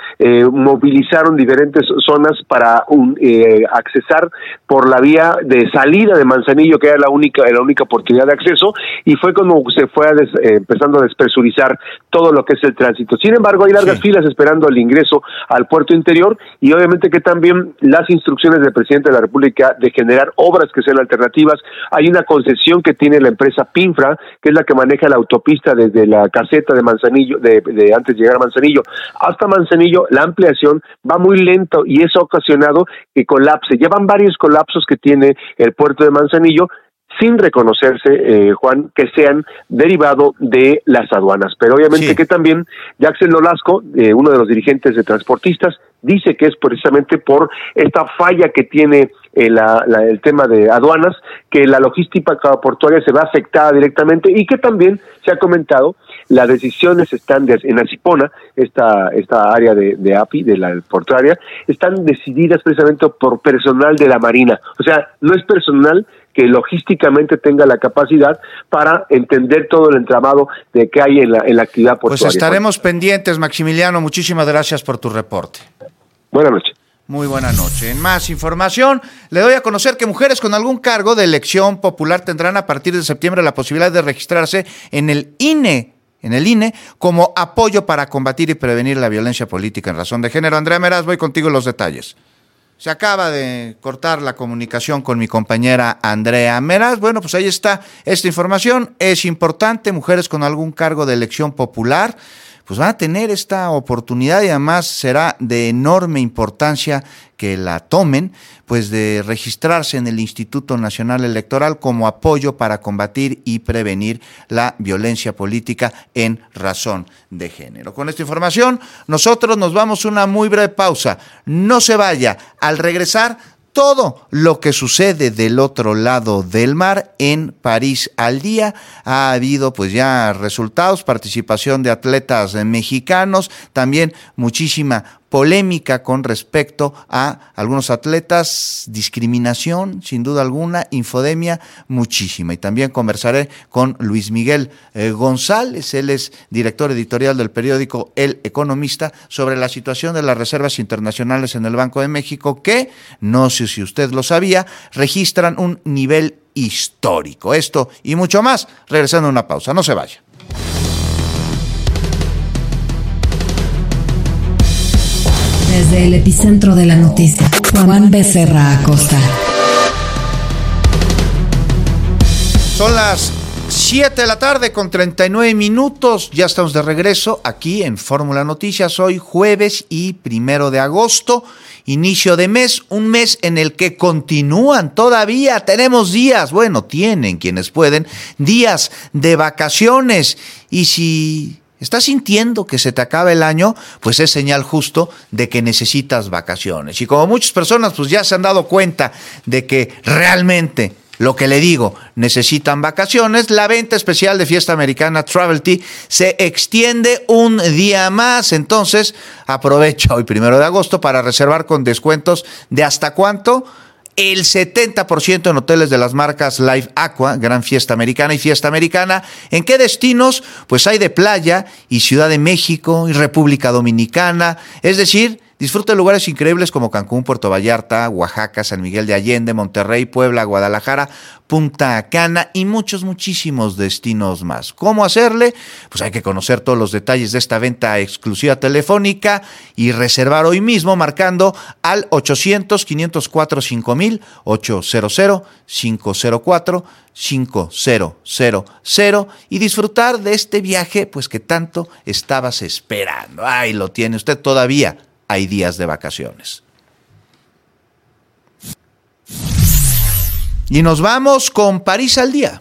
eh, movilizaron diferentes zonas para un, eh, accesar por la vía de salida de Manzanillo, que era la única la única oportunidad de acceso, y fue como se fue a des, eh, empezando a despresurizar todo lo que es el tránsito. Sin embargo, hay largas sí. filas esperando el ingreso al puerto interior, y obviamente que también las instrucciones del presidente de la República de generar obras que sean alternativas. Hay una concesión que tiene la empresa Pinfra, que es la que maneja la autopista desde la caseta de Manzanillo, de, de antes de llegar a Manzanillo hasta Manzanillo. La ampliación va muy lento y eso ha ocasionado que colapse. Llevan varios colapsos que tiene el puerto de Manzanillo, sin reconocerse, eh, Juan, que sean derivado de las aduanas. Pero obviamente sí. que también Jackson Nolasco, eh, uno de los dirigentes de transportistas, dice que es precisamente por esta falla que tiene eh, la, la, el tema de aduanas, que la logística portuaria se ve afectada directamente, y que también se ha comentado, las decisiones están de, en Acipona, esta, esta área de, de A P I, de la portuaria, están decididas precisamente por personal de la Marina. O sea, no es personal que logísticamente tenga la capacidad para entender todo el entramado de que hay en la, en la actividad portuaria. Pues estaremos pendientes, Maximiliano. Muchísimas gracias por tu reporte. Buenas noches. Muy buena noche. En más información, le doy a conocer que mujeres con algún cargo de elección popular tendrán a partir de septiembre la posibilidad de registrarse en el I N E, en el I N E, como apoyo para combatir y prevenir la violencia política en razón de género. Andrea Meraz, voy contigo los detalles. Se acaba de cortar la comunicación con mi compañera Andrea Meraz. Bueno, pues ahí está esta información. Es importante, mujeres con algún cargo de elección popular pues van a tener esta oportunidad, y además será de enorme importancia que la tomen, pues de registrarse en el Instituto Nacional Electoral como apoyo para combatir y prevenir la violencia política en razón de género. Con esta información, nosotros nos vamos a una muy breve pausa. No se vaya. Al regresar, todo lo que sucede del otro lado del mar en París al día. Ha habido pues ya resultados, participación de atletas mexicanos, también muchísima polémica con respecto a algunos atletas, discriminación, sin duda alguna, infodemia, muchísima. Y también conversaré con Luis Miguel eh, González, él es director editorial del periódico El Economista, sobre la situación de las reservas internacionales en el Banco de México, que, no sé si usted lo sabía, registran un nivel histórico. Esto y mucho más, regresando a una pausa. No se vaya. Desde el epicentro de la noticia, Juan Becerra Acosta. Son las siete de la tarde con treinta y nueve minutos. Ya estamos de regreso aquí en Fórmula Noticias. Hoy jueves y primero de agosto, inicio de mes, un mes en el que continúan todavía. Tenemos días, bueno, tienen quienes pueden, días de vacaciones. Y si estás sintiendo que se te acaba el año, pues es señal justo de que necesitas vacaciones. Y como muchas personas pues ya se han dado cuenta de que realmente, lo que le digo, necesitan vacaciones, la venta especial de Fiesta Americana Travelty se extiende un día más. Entonces aprovecha hoy primero de agosto para reservar con descuentos de hasta cuánto. El setenta por ciento en hoteles de las marcas Live Aqua, Gran Fiesta Americana y Fiesta Americana. ¿En qué destinos? Pues hay de playa y Ciudad de México y República Dominicana. Es decir, disfruta de lugares increíbles como Cancún, Puerto Vallarta, Oaxaca, San Miguel de Allende, Monterrey, Puebla, Guadalajara, Punta Cana y muchos, muchísimos destinos más. ¿Cómo hacerle? Pues hay que conocer todos los detalles de esta venta exclusiva telefónica y reservar hoy mismo marcando al ochocientos, quinientos cuatro, cinco mil, ochocientos, quinientos cuatro, cinco mil y disfrutar de este viaje pues que tanto estabas esperando. Ahí lo tiene usted todavía. Hay días de vacaciones. Y nos vamos con París al día.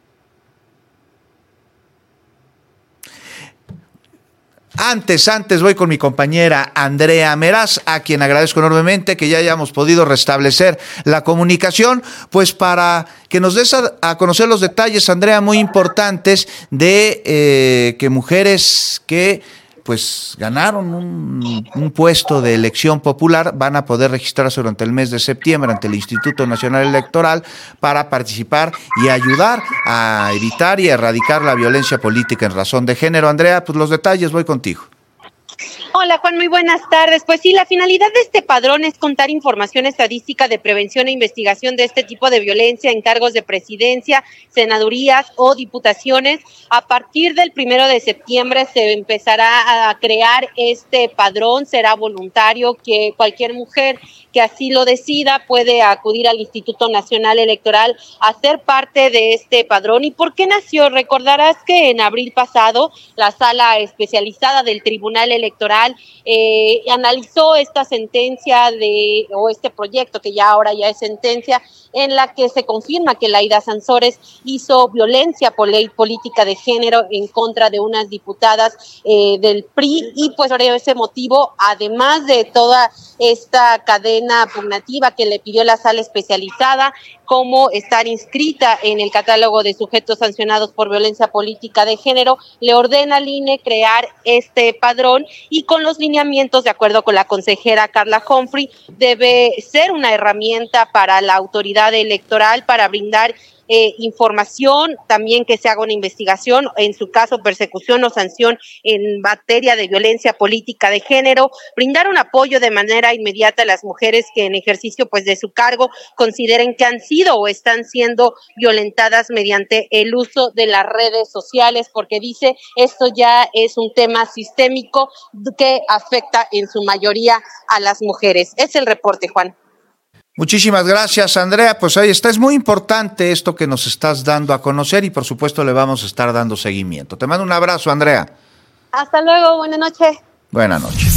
Antes, antes voy con mi compañera Andrea Meraz, a quien agradezco enormemente que ya hayamos podido restablecer la comunicación, pues para que nos des a, a conocer los detalles, Andrea, muy importantes de eh, que mujeres que pues ganaron un, un puesto de elección popular van a poder registrarse durante el mes de septiembre ante el Instituto Nacional Electoral para participar y ayudar a evitar y erradicar la violencia política en razón de género. Andrea, pues los detalles, voy contigo. Hola Juan, muy buenas tardes. Pues sí, la finalidad de este padrón es contar información estadística de prevención e investigación de este tipo de violencia en cargos de presidencia, senadurías o diputaciones. A partir del primero de septiembre se empezará a crear este padrón, será voluntario, que cualquier mujer que así lo decida puede acudir al Instituto Nacional Electoral a ser parte de este padrón. ¿Y por qué nació? Recordarás que en abril pasado la sala especializada del Tribunal Electoral eh, analizó esta sentencia de o este proyecto que ya ahora ya es sentencia, en la que se confirma que Laida Sansores hizo violencia política de género en contra de unas diputadas eh, del P R I, y pues por ese motivo, además de toda esta cadena pugnativa que le pidió la sala especializada, como estar inscrita en el catálogo de sujetos sancionados por violencia política de género, le ordena al I N E crear este padrón, y con los lineamientos, de acuerdo con la consejera Carla Humphrey, debe ser una herramienta para la autoridad electoral para brindar Eh, información, también que se haga una investigación, en su caso persecución o sanción en materia de violencia política de género, brindar un apoyo de manera inmediata a las mujeres que en ejercicio pues de su cargo consideren que han sido o están siendo violentadas mediante el uso de las redes sociales, porque dice esto ya es un tema sistémico que afecta en su mayoría a las mujeres. Es el reporte, Juan. Muchísimas gracias, Andrea. Pues ahí está, es muy importante esto que nos estás dando a conocer y por supuesto le vamos a estar dando seguimiento. Te mando un abrazo, Andrea. Hasta luego, buenas noches. Buenas noches.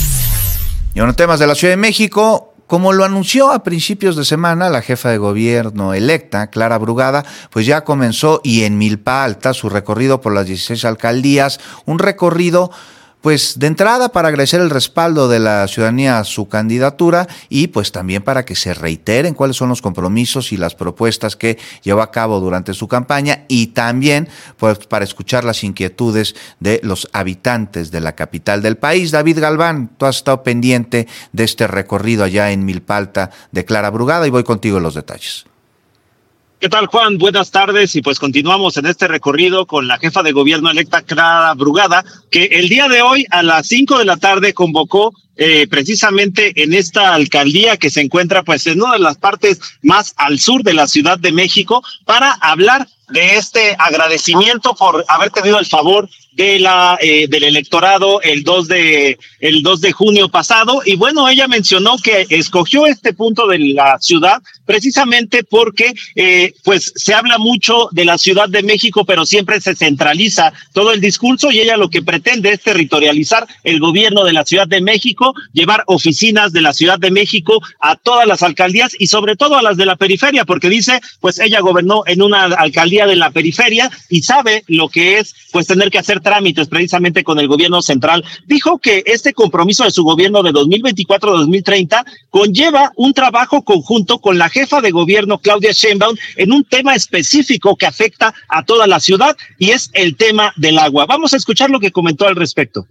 Y bueno, temas de la Ciudad de México. Como lo anunció a principios de semana la jefa de gobierno electa, Clara Brugada, pues ya comenzó y en Milpa Alta su recorrido por las dieciséis alcaldías, un recorrido pues de entrada para agradecer el respaldo de la ciudadanía a su candidatura y pues también para que se reiteren cuáles son los compromisos y las propuestas que llevó a cabo durante su campaña, y también pues para escuchar las inquietudes de los habitantes de la capital del país. David Galván, tú has estado pendiente de este recorrido allá en Milpa Alta de Clara Brugada y voy contigo en los detalles. ¿Qué tal, Juan? Buenas tardes, y pues continuamos en este recorrido con la jefa de gobierno electa, Clara Brugada, que el día de hoy a las cinco de la tarde convocó eh, precisamente en esta alcaldía que se encuentra pues en una de las partes más al sur de la Ciudad de México, para hablar de este agradecimiento por haber tenido el favor de la eh, del electorado el dos de el dos de junio pasado. Y bueno, ella mencionó que escogió este punto de la ciudad precisamente porque eh, pues se habla mucho de la Ciudad de México, pero siempre se centraliza todo el discurso, y ella lo que pretende es territorializar el gobierno de la Ciudad de México, llevar oficinas de la Ciudad de México a todas las alcaldías y sobre todo a las de la periferia, porque dice, pues ella gobernó en una alcaldía de la periferia y sabe lo que es pues tener que hacer trámites precisamente con el gobierno central. Dijo que este compromiso de su gobierno de dos mil veinticuatro a dos mil treinta conlleva un trabajo conjunto con la jefa de gobierno Claudia Sheinbaum en un tema específico que afecta a toda la ciudad, y es el tema del agua. Vamos a escuchar lo que comentó al respecto.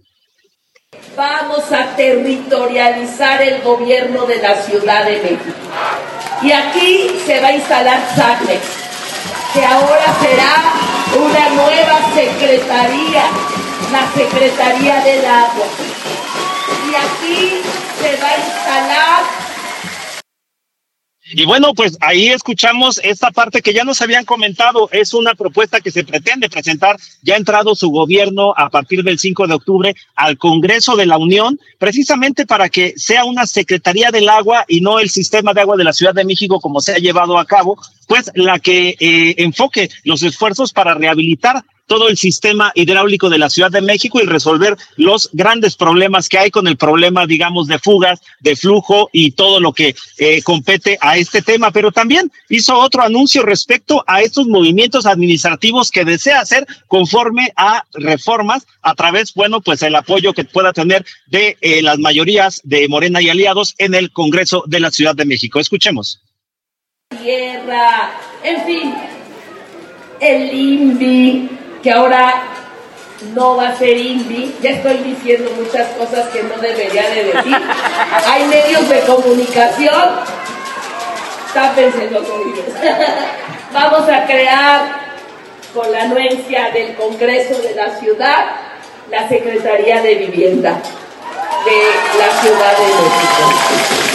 Vamos a territorializar el gobierno de la Ciudad de México. Y aquí se va a instalar SACMEX, que ahora será una nueva secretaría, la Secretaría del Agua. Y aquí se va a instalar. Y bueno, pues ahí escuchamos esta parte que ya nos habían comentado. Es una propuesta que se pretende presentar, ya ha entrado su gobierno a partir del cinco de octubre al Congreso de la Unión, precisamente para que sea una Secretaría del Agua y no el sistema de agua de la Ciudad de México como se ha llevado a cabo, pues la que eh, enfoque los esfuerzos para rehabilitar todo el sistema hidráulico de la Ciudad de México y resolver los grandes problemas que hay con el problema, digamos, de fugas, de flujo y todo lo que eh, compete a este tema. Pero también hizo otro anuncio respecto a estos movimientos administrativos que desea hacer conforme a reformas a través, bueno, pues el apoyo que pueda tener de eh, las mayorías de Morena y aliados en el Congreso de la Ciudad de México. Escuchemos. Tierra, en fin, el I N V I, que ahora no va a ser I N V I, ya estoy diciendo muchas cosas que no debería de decir. Hay medios de comunicación, tápense los oídos. Vamos a crear, con la anuencia del Congreso de la Ciudad, la Secretaría de Vivienda. de la Ciudad de México.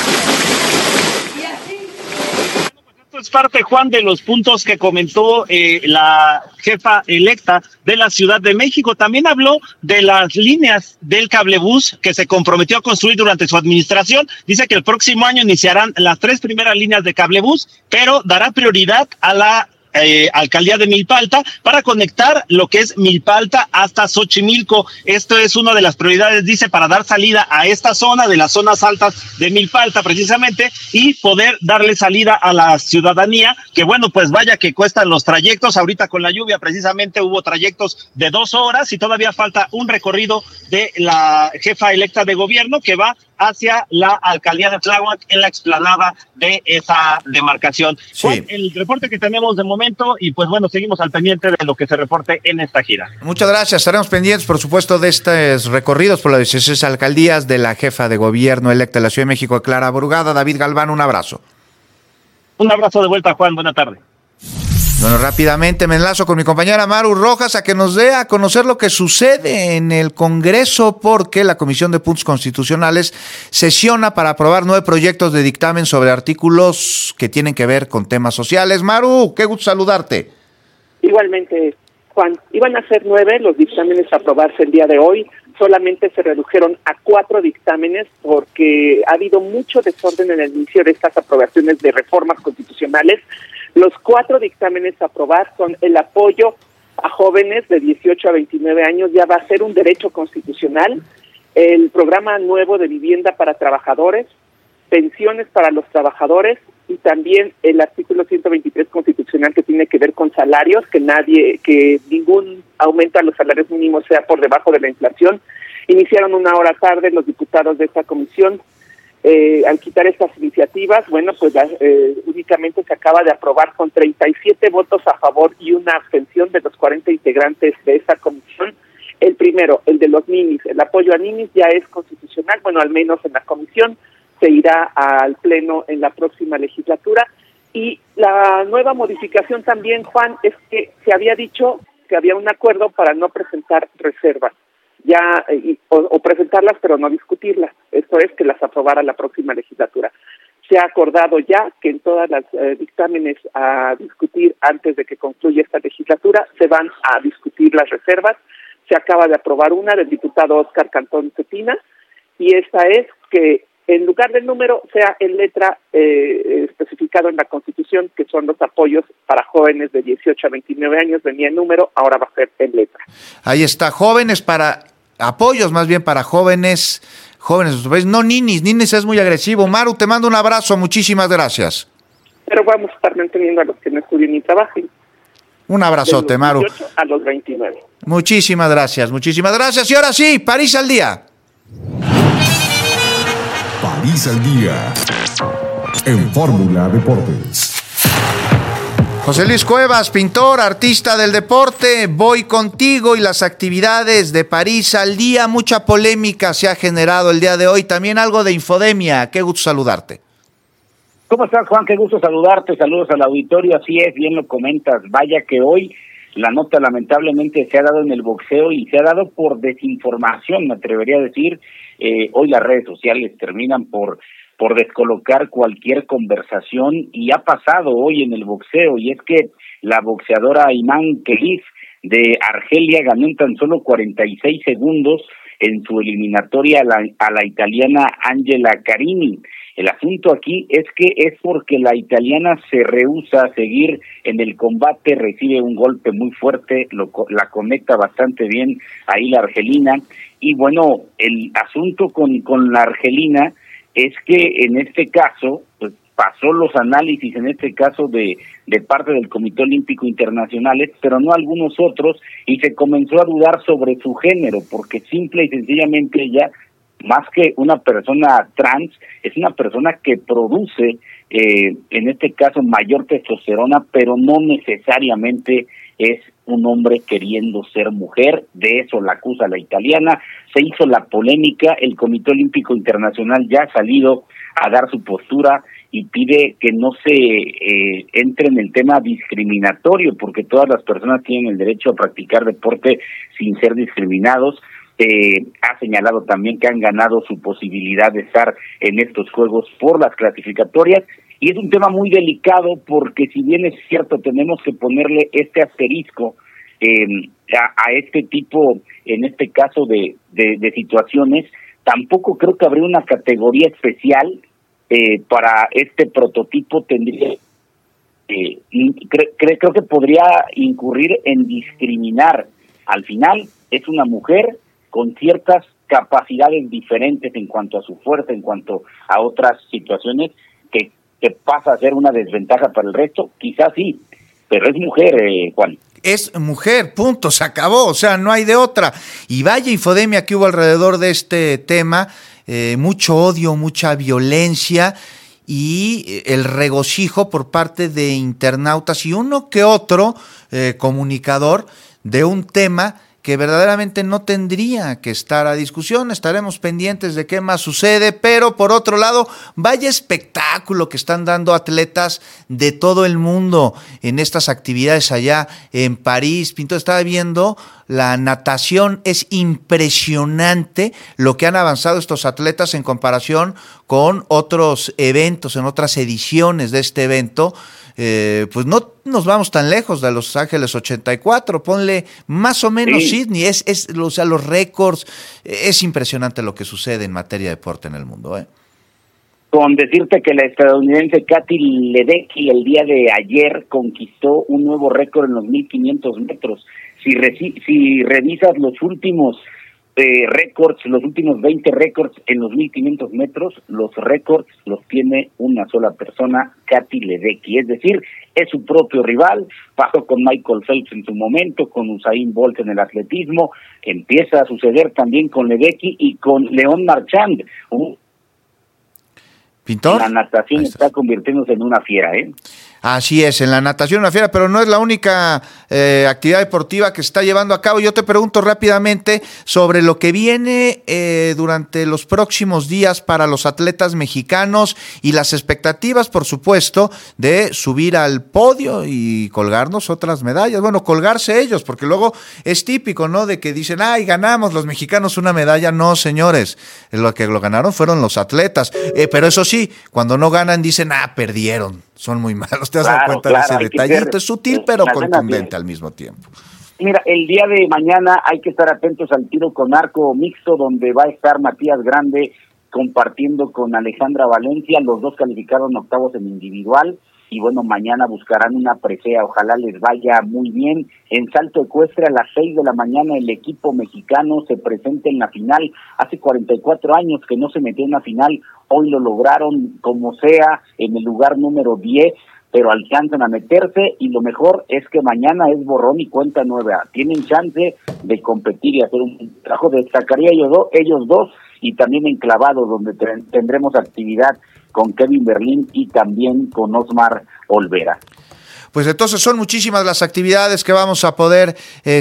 Esto es parte, Juan, de los puntos que comentó eh, la jefa electa de la Ciudad de México. También habló de las líneas del cablebús que se comprometió a construir durante su administración. Dice que el próximo año iniciarán las tres primeras líneas de cablebús, pero dará prioridad a la Eh, alcaldía de Milpalta para conectar lo que es Milpalta hasta Xochimilco. Esto es una de las prioridades, dice, para dar salida a esta zona, de las zonas altas de Milpalta precisamente, y poder darle salida a la ciudadanía, que bueno, pues vaya que cuestan los trayectos. Ahorita con la lluvia precisamente hubo trayectos de dos horas y todavía falta un recorrido de la jefa electa de gobierno que va hacia la alcaldía de Tláhuac en la explanada de esa demarcación. Sí. Juan, el reporte que tenemos de momento, y pues bueno, seguimos al pendiente de lo que se reporte en esta gira. Muchas gracias, estaremos pendientes por supuesto de estos recorridos por las dieciséis alcaldías de la jefa de gobierno electa de la Ciudad de México, Clara Brugada. David Galván, un abrazo. Un abrazo de vuelta, Juan, buena tarde. Bueno, rápidamente me enlazo con mi compañera Maru Rojas a que nos dé a conocer lo que sucede en el Congreso, porque la Comisión de Puntos Constitucionales sesiona para aprobar nueve proyectos de dictamen sobre artículos que tienen que ver con temas sociales. Maru, qué gusto saludarte. Igualmente, Juan, iban a ser nueve los dictámenes a aprobarse el día de hoy. Solamente se redujeron a cuatro dictámenes porque ha habido mucho desorden en el inicio de estas aprobaciones de reformas constitucionales. Los cuatro dictámenes a aprobar son el apoyo a jóvenes de dieciocho a veintinueve años, ya va a ser un derecho constitucional, el programa nuevo de vivienda para trabajadores, pensiones para los trabajadores y también el artículo ciento veintitrés constitucional que tiene que ver con salarios, que nadie, que ningún aumento a los salarios mínimos sea por debajo de la inflación. Iniciaron una hora tarde los diputados de esta comisión. Eh, al quitar estas iniciativas, bueno, pues eh, únicamente se acaba de aprobar con treinta y siete votos a favor y una abstención de los cuarenta integrantes de esta comisión. El primero, el de los ninis, el apoyo a ninis ya es constitucional, bueno, al menos en la comisión, se irá al pleno en la próxima legislatura. Y la nueva modificación también, Juan, es que se había dicho que había un acuerdo para no presentar reservas. ya eh, o, o presentarlas pero no discutirlas, esto es que las aprobara la próxima legislatura. Se ha acordado ya que en todas las eh, dictámenes a discutir antes de que concluya esta legislatura se van a discutir las reservas. Se acaba de aprobar una del diputado Óscar Cantón Cetina y esta es que en lugar del número sea en letra eh, especificado en la Constitución, que son los apoyos para jóvenes de dieciocho a veintinueve años, venía el número, ahora va a ser en letra. Ahí está, jóvenes para, apoyos más bien para jóvenes, jóvenes, no ninis, ninis es muy agresivo. Maru, te mando un abrazo, muchísimas gracias. Pero vamos a estar manteniendo a los que no estudian ni trabajen. Un abrazote, Maru. De los dieciocho a los veintinueve. Muchísimas gracias, muchísimas gracias. Y ahora sí, París al día. París al día en Fórmula Deportes. José Luis Cuevas, pintor, artista del deporte, voy contigo y las actividades de París al día. Mucha polémica se ha generado el día de hoy, también algo de infodemia. Qué gusto saludarte. ¿Cómo estás, Juan? Qué gusto saludarte, saludos al auditorio. Así es, bien lo comentas. Vaya que hoy la nota lamentablemente se ha dado en el boxeo y se ha dado por desinformación, me atrevería a decir. Eh, hoy las redes sociales terminan por por descolocar cualquier conversación y ha pasado hoy en el boxeo, y es que la boxeadora Iman Khelif de Argelia ganó en tan solo cuarenta y seis segundos en su eliminatoria a la, a la italiana Angela Carini. El asunto aquí es que es porque la italiana se rehúsa a seguir en el combate, recibe un golpe muy fuerte, lo, la conecta bastante bien ahí la argelina, y bueno, el asunto con, con la argelina es que en este caso, pues pasó los análisis en este caso de, de parte del Comité Olímpico Internacional, pero no algunos otros, y se comenzó a dudar sobre su género, porque simple y sencillamente ella, más que una persona trans, es una persona que produce, eh, en este caso, mayor testosterona, pero no necesariamente es un hombre queriendo ser mujer. De eso la acusa la italiana. Se hizo la polémica, el Comité Olímpico Internacional ya ha salido a dar su postura y pide que no se eh, entre en el tema discriminatorio, porque todas las personas tienen el derecho a practicar deporte sin ser discriminados. eh, ha señalado también que han ganado su posibilidad de estar en estos juegos por las clasificatorias, y es un tema muy delicado porque si bien es cierto tenemos que ponerle este asterisco eh, a, a este tipo, en este caso de, de, de situaciones, tampoco creo que habría una categoría especial eh, para este prototipo. Tendría eh, cre, cre, creo que podría incurrir en discriminar. Al final es una mujer con ciertas capacidades diferentes en cuanto a su fuerza, en cuanto a otras situaciones, que, que pasa a ser una desventaja para el resto. Quizás sí, pero es mujer, eh, Juan. Es mujer, punto, se acabó, o sea, no hay de otra. Y vaya infodemia que hubo alrededor de este tema, eh, mucho odio, mucha violencia y el regocijo por parte de internautas y uno que otro eh, comunicador de un tema que verdaderamente no tendría que estar a discusión. Estaremos pendientes de qué más sucede, pero por otro lado, vaya espectáculo que están dando atletas de todo el mundo en estas actividades allá en París. Pinto, estaba viendo la natación, es impresionante lo que han avanzado estos atletas en comparación con otros eventos, en otras ediciones de este evento. Eh, pues no nos vamos tan lejos de Los Ángeles ochenta y cuatro, ponle más o menos sí. Sydney, es, es, o sea, los récords, es impresionante lo que sucede en materia de deporte en el mundo. ¿eh? Con decirte que la estadounidense Katy Ledecky el día de ayer conquistó un nuevo récord en los mil quinientos metros. Si, reci- si revisas los últimos Eh, récords, los últimos veinte récords en los mil quinientos metros, los récords los tiene una sola persona, Katy Ledecky, es decir, es su propio rival. Pasó con Michael Phelps en su momento, con Usain Bolt en el atletismo, empieza a suceder también con Ledecky y con León Marchand. Un ¿Pintor? La natación está convirtiéndose en una fiera, ¿eh? Así es, en la natación una fiera, pero no es la única eh, actividad deportiva que se está llevando a cabo. Yo te pregunto rápidamente sobre lo que viene eh, durante los próximos días para los atletas mexicanos y las expectativas, por supuesto, de subir al podio y colgarnos otras medallas. Bueno, colgarse ellos, porque luego es típico, ¿no? De que dicen, ay, ganamos los mexicanos una medalla. No, señores, lo que lo ganaron fueron los atletas. Eh, pero eso sí, cuando no ganan dicen, ah, perdieron. Son muy malos, te das claro, cuenta claro, de ese detallito, es sutil pero contundente al mismo tiempo. Mira, el día de mañana hay que estar atentos al tiro con arco mixto, donde va a estar Matías Grande compartiendo con Alejandra Valencia, los dos calificaron octavos en individual, y bueno, mañana buscarán una presea, ojalá les vaya muy bien. En salto ecuestre a las seis de la mañana el equipo mexicano se presenta en la final, hace cuarenta y cuatro años que no se metió en la final, hoy lo lograron como sea en el lugar número diez, pero alcanzan a meterse y lo mejor es que mañana es borrón y cuenta nueva, tienen chance de competir y hacer un trabajo. Destacaría ellos dos, ellos dos y también en clavado, donde te- tendremos actividad con Kevin Berlín y también con Osmar Olvera. Pues entonces son muchísimas las actividades que vamos a poder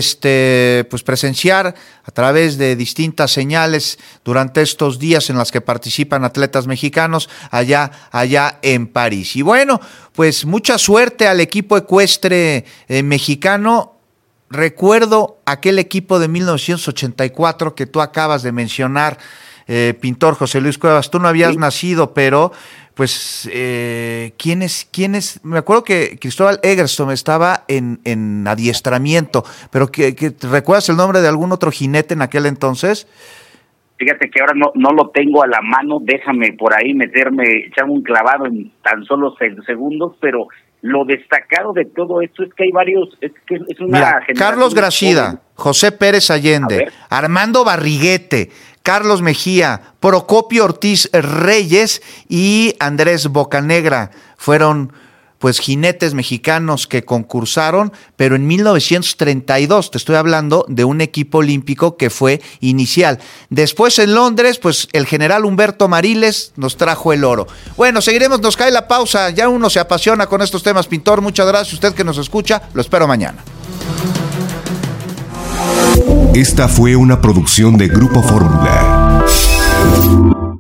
este, pues presenciar a través de distintas señales durante estos días en las que participan atletas mexicanos allá, allá en París. Y bueno, pues mucha suerte al equipo ecuestre eh, mexicano. Recuerdo aquel equipo de mil novecientos ochenta y cuatro que tú acabas de mencionar, eh, Pintor José Luis Cuevas. Tú no habías sí. nacido, pero pues, eh, ¿quién es? ¿Quién es? Me acuerdo que Cristóbal Egerstrom estaba en, en adiestramiento, pero que, que ¿recuerdas el nombre de algún otro jinete en aquel entonces? Fíjate que ahora no no lo tengo a la mano, déjame por ahí meterme, echarme un clavado en tan solo seis segundos, pero lo destacado de todo esto es que hay varios, es que es una Mira, generación. Carlos Gracida, José Pérez Allende, Armando Barriguete, Carlos Mejía, Procopio Ortiz Reyes y Andrés Bocanegra fueron pues jinetes mexicanos que concursaron, pero en mil novecientos treinta y dos, te estoy hablando de un equipo olímpico que fue inicial. Después en Londres, pues el general Humberto Mariles nos trajo el oro. Bueno, seguiremos, nos cae la pausa, ya uno se apasiona con estos temas, Pintor, muchas gracias, usted que nos escucha, lo espero mañana. Esta fue una producción de Grupo Fórmula.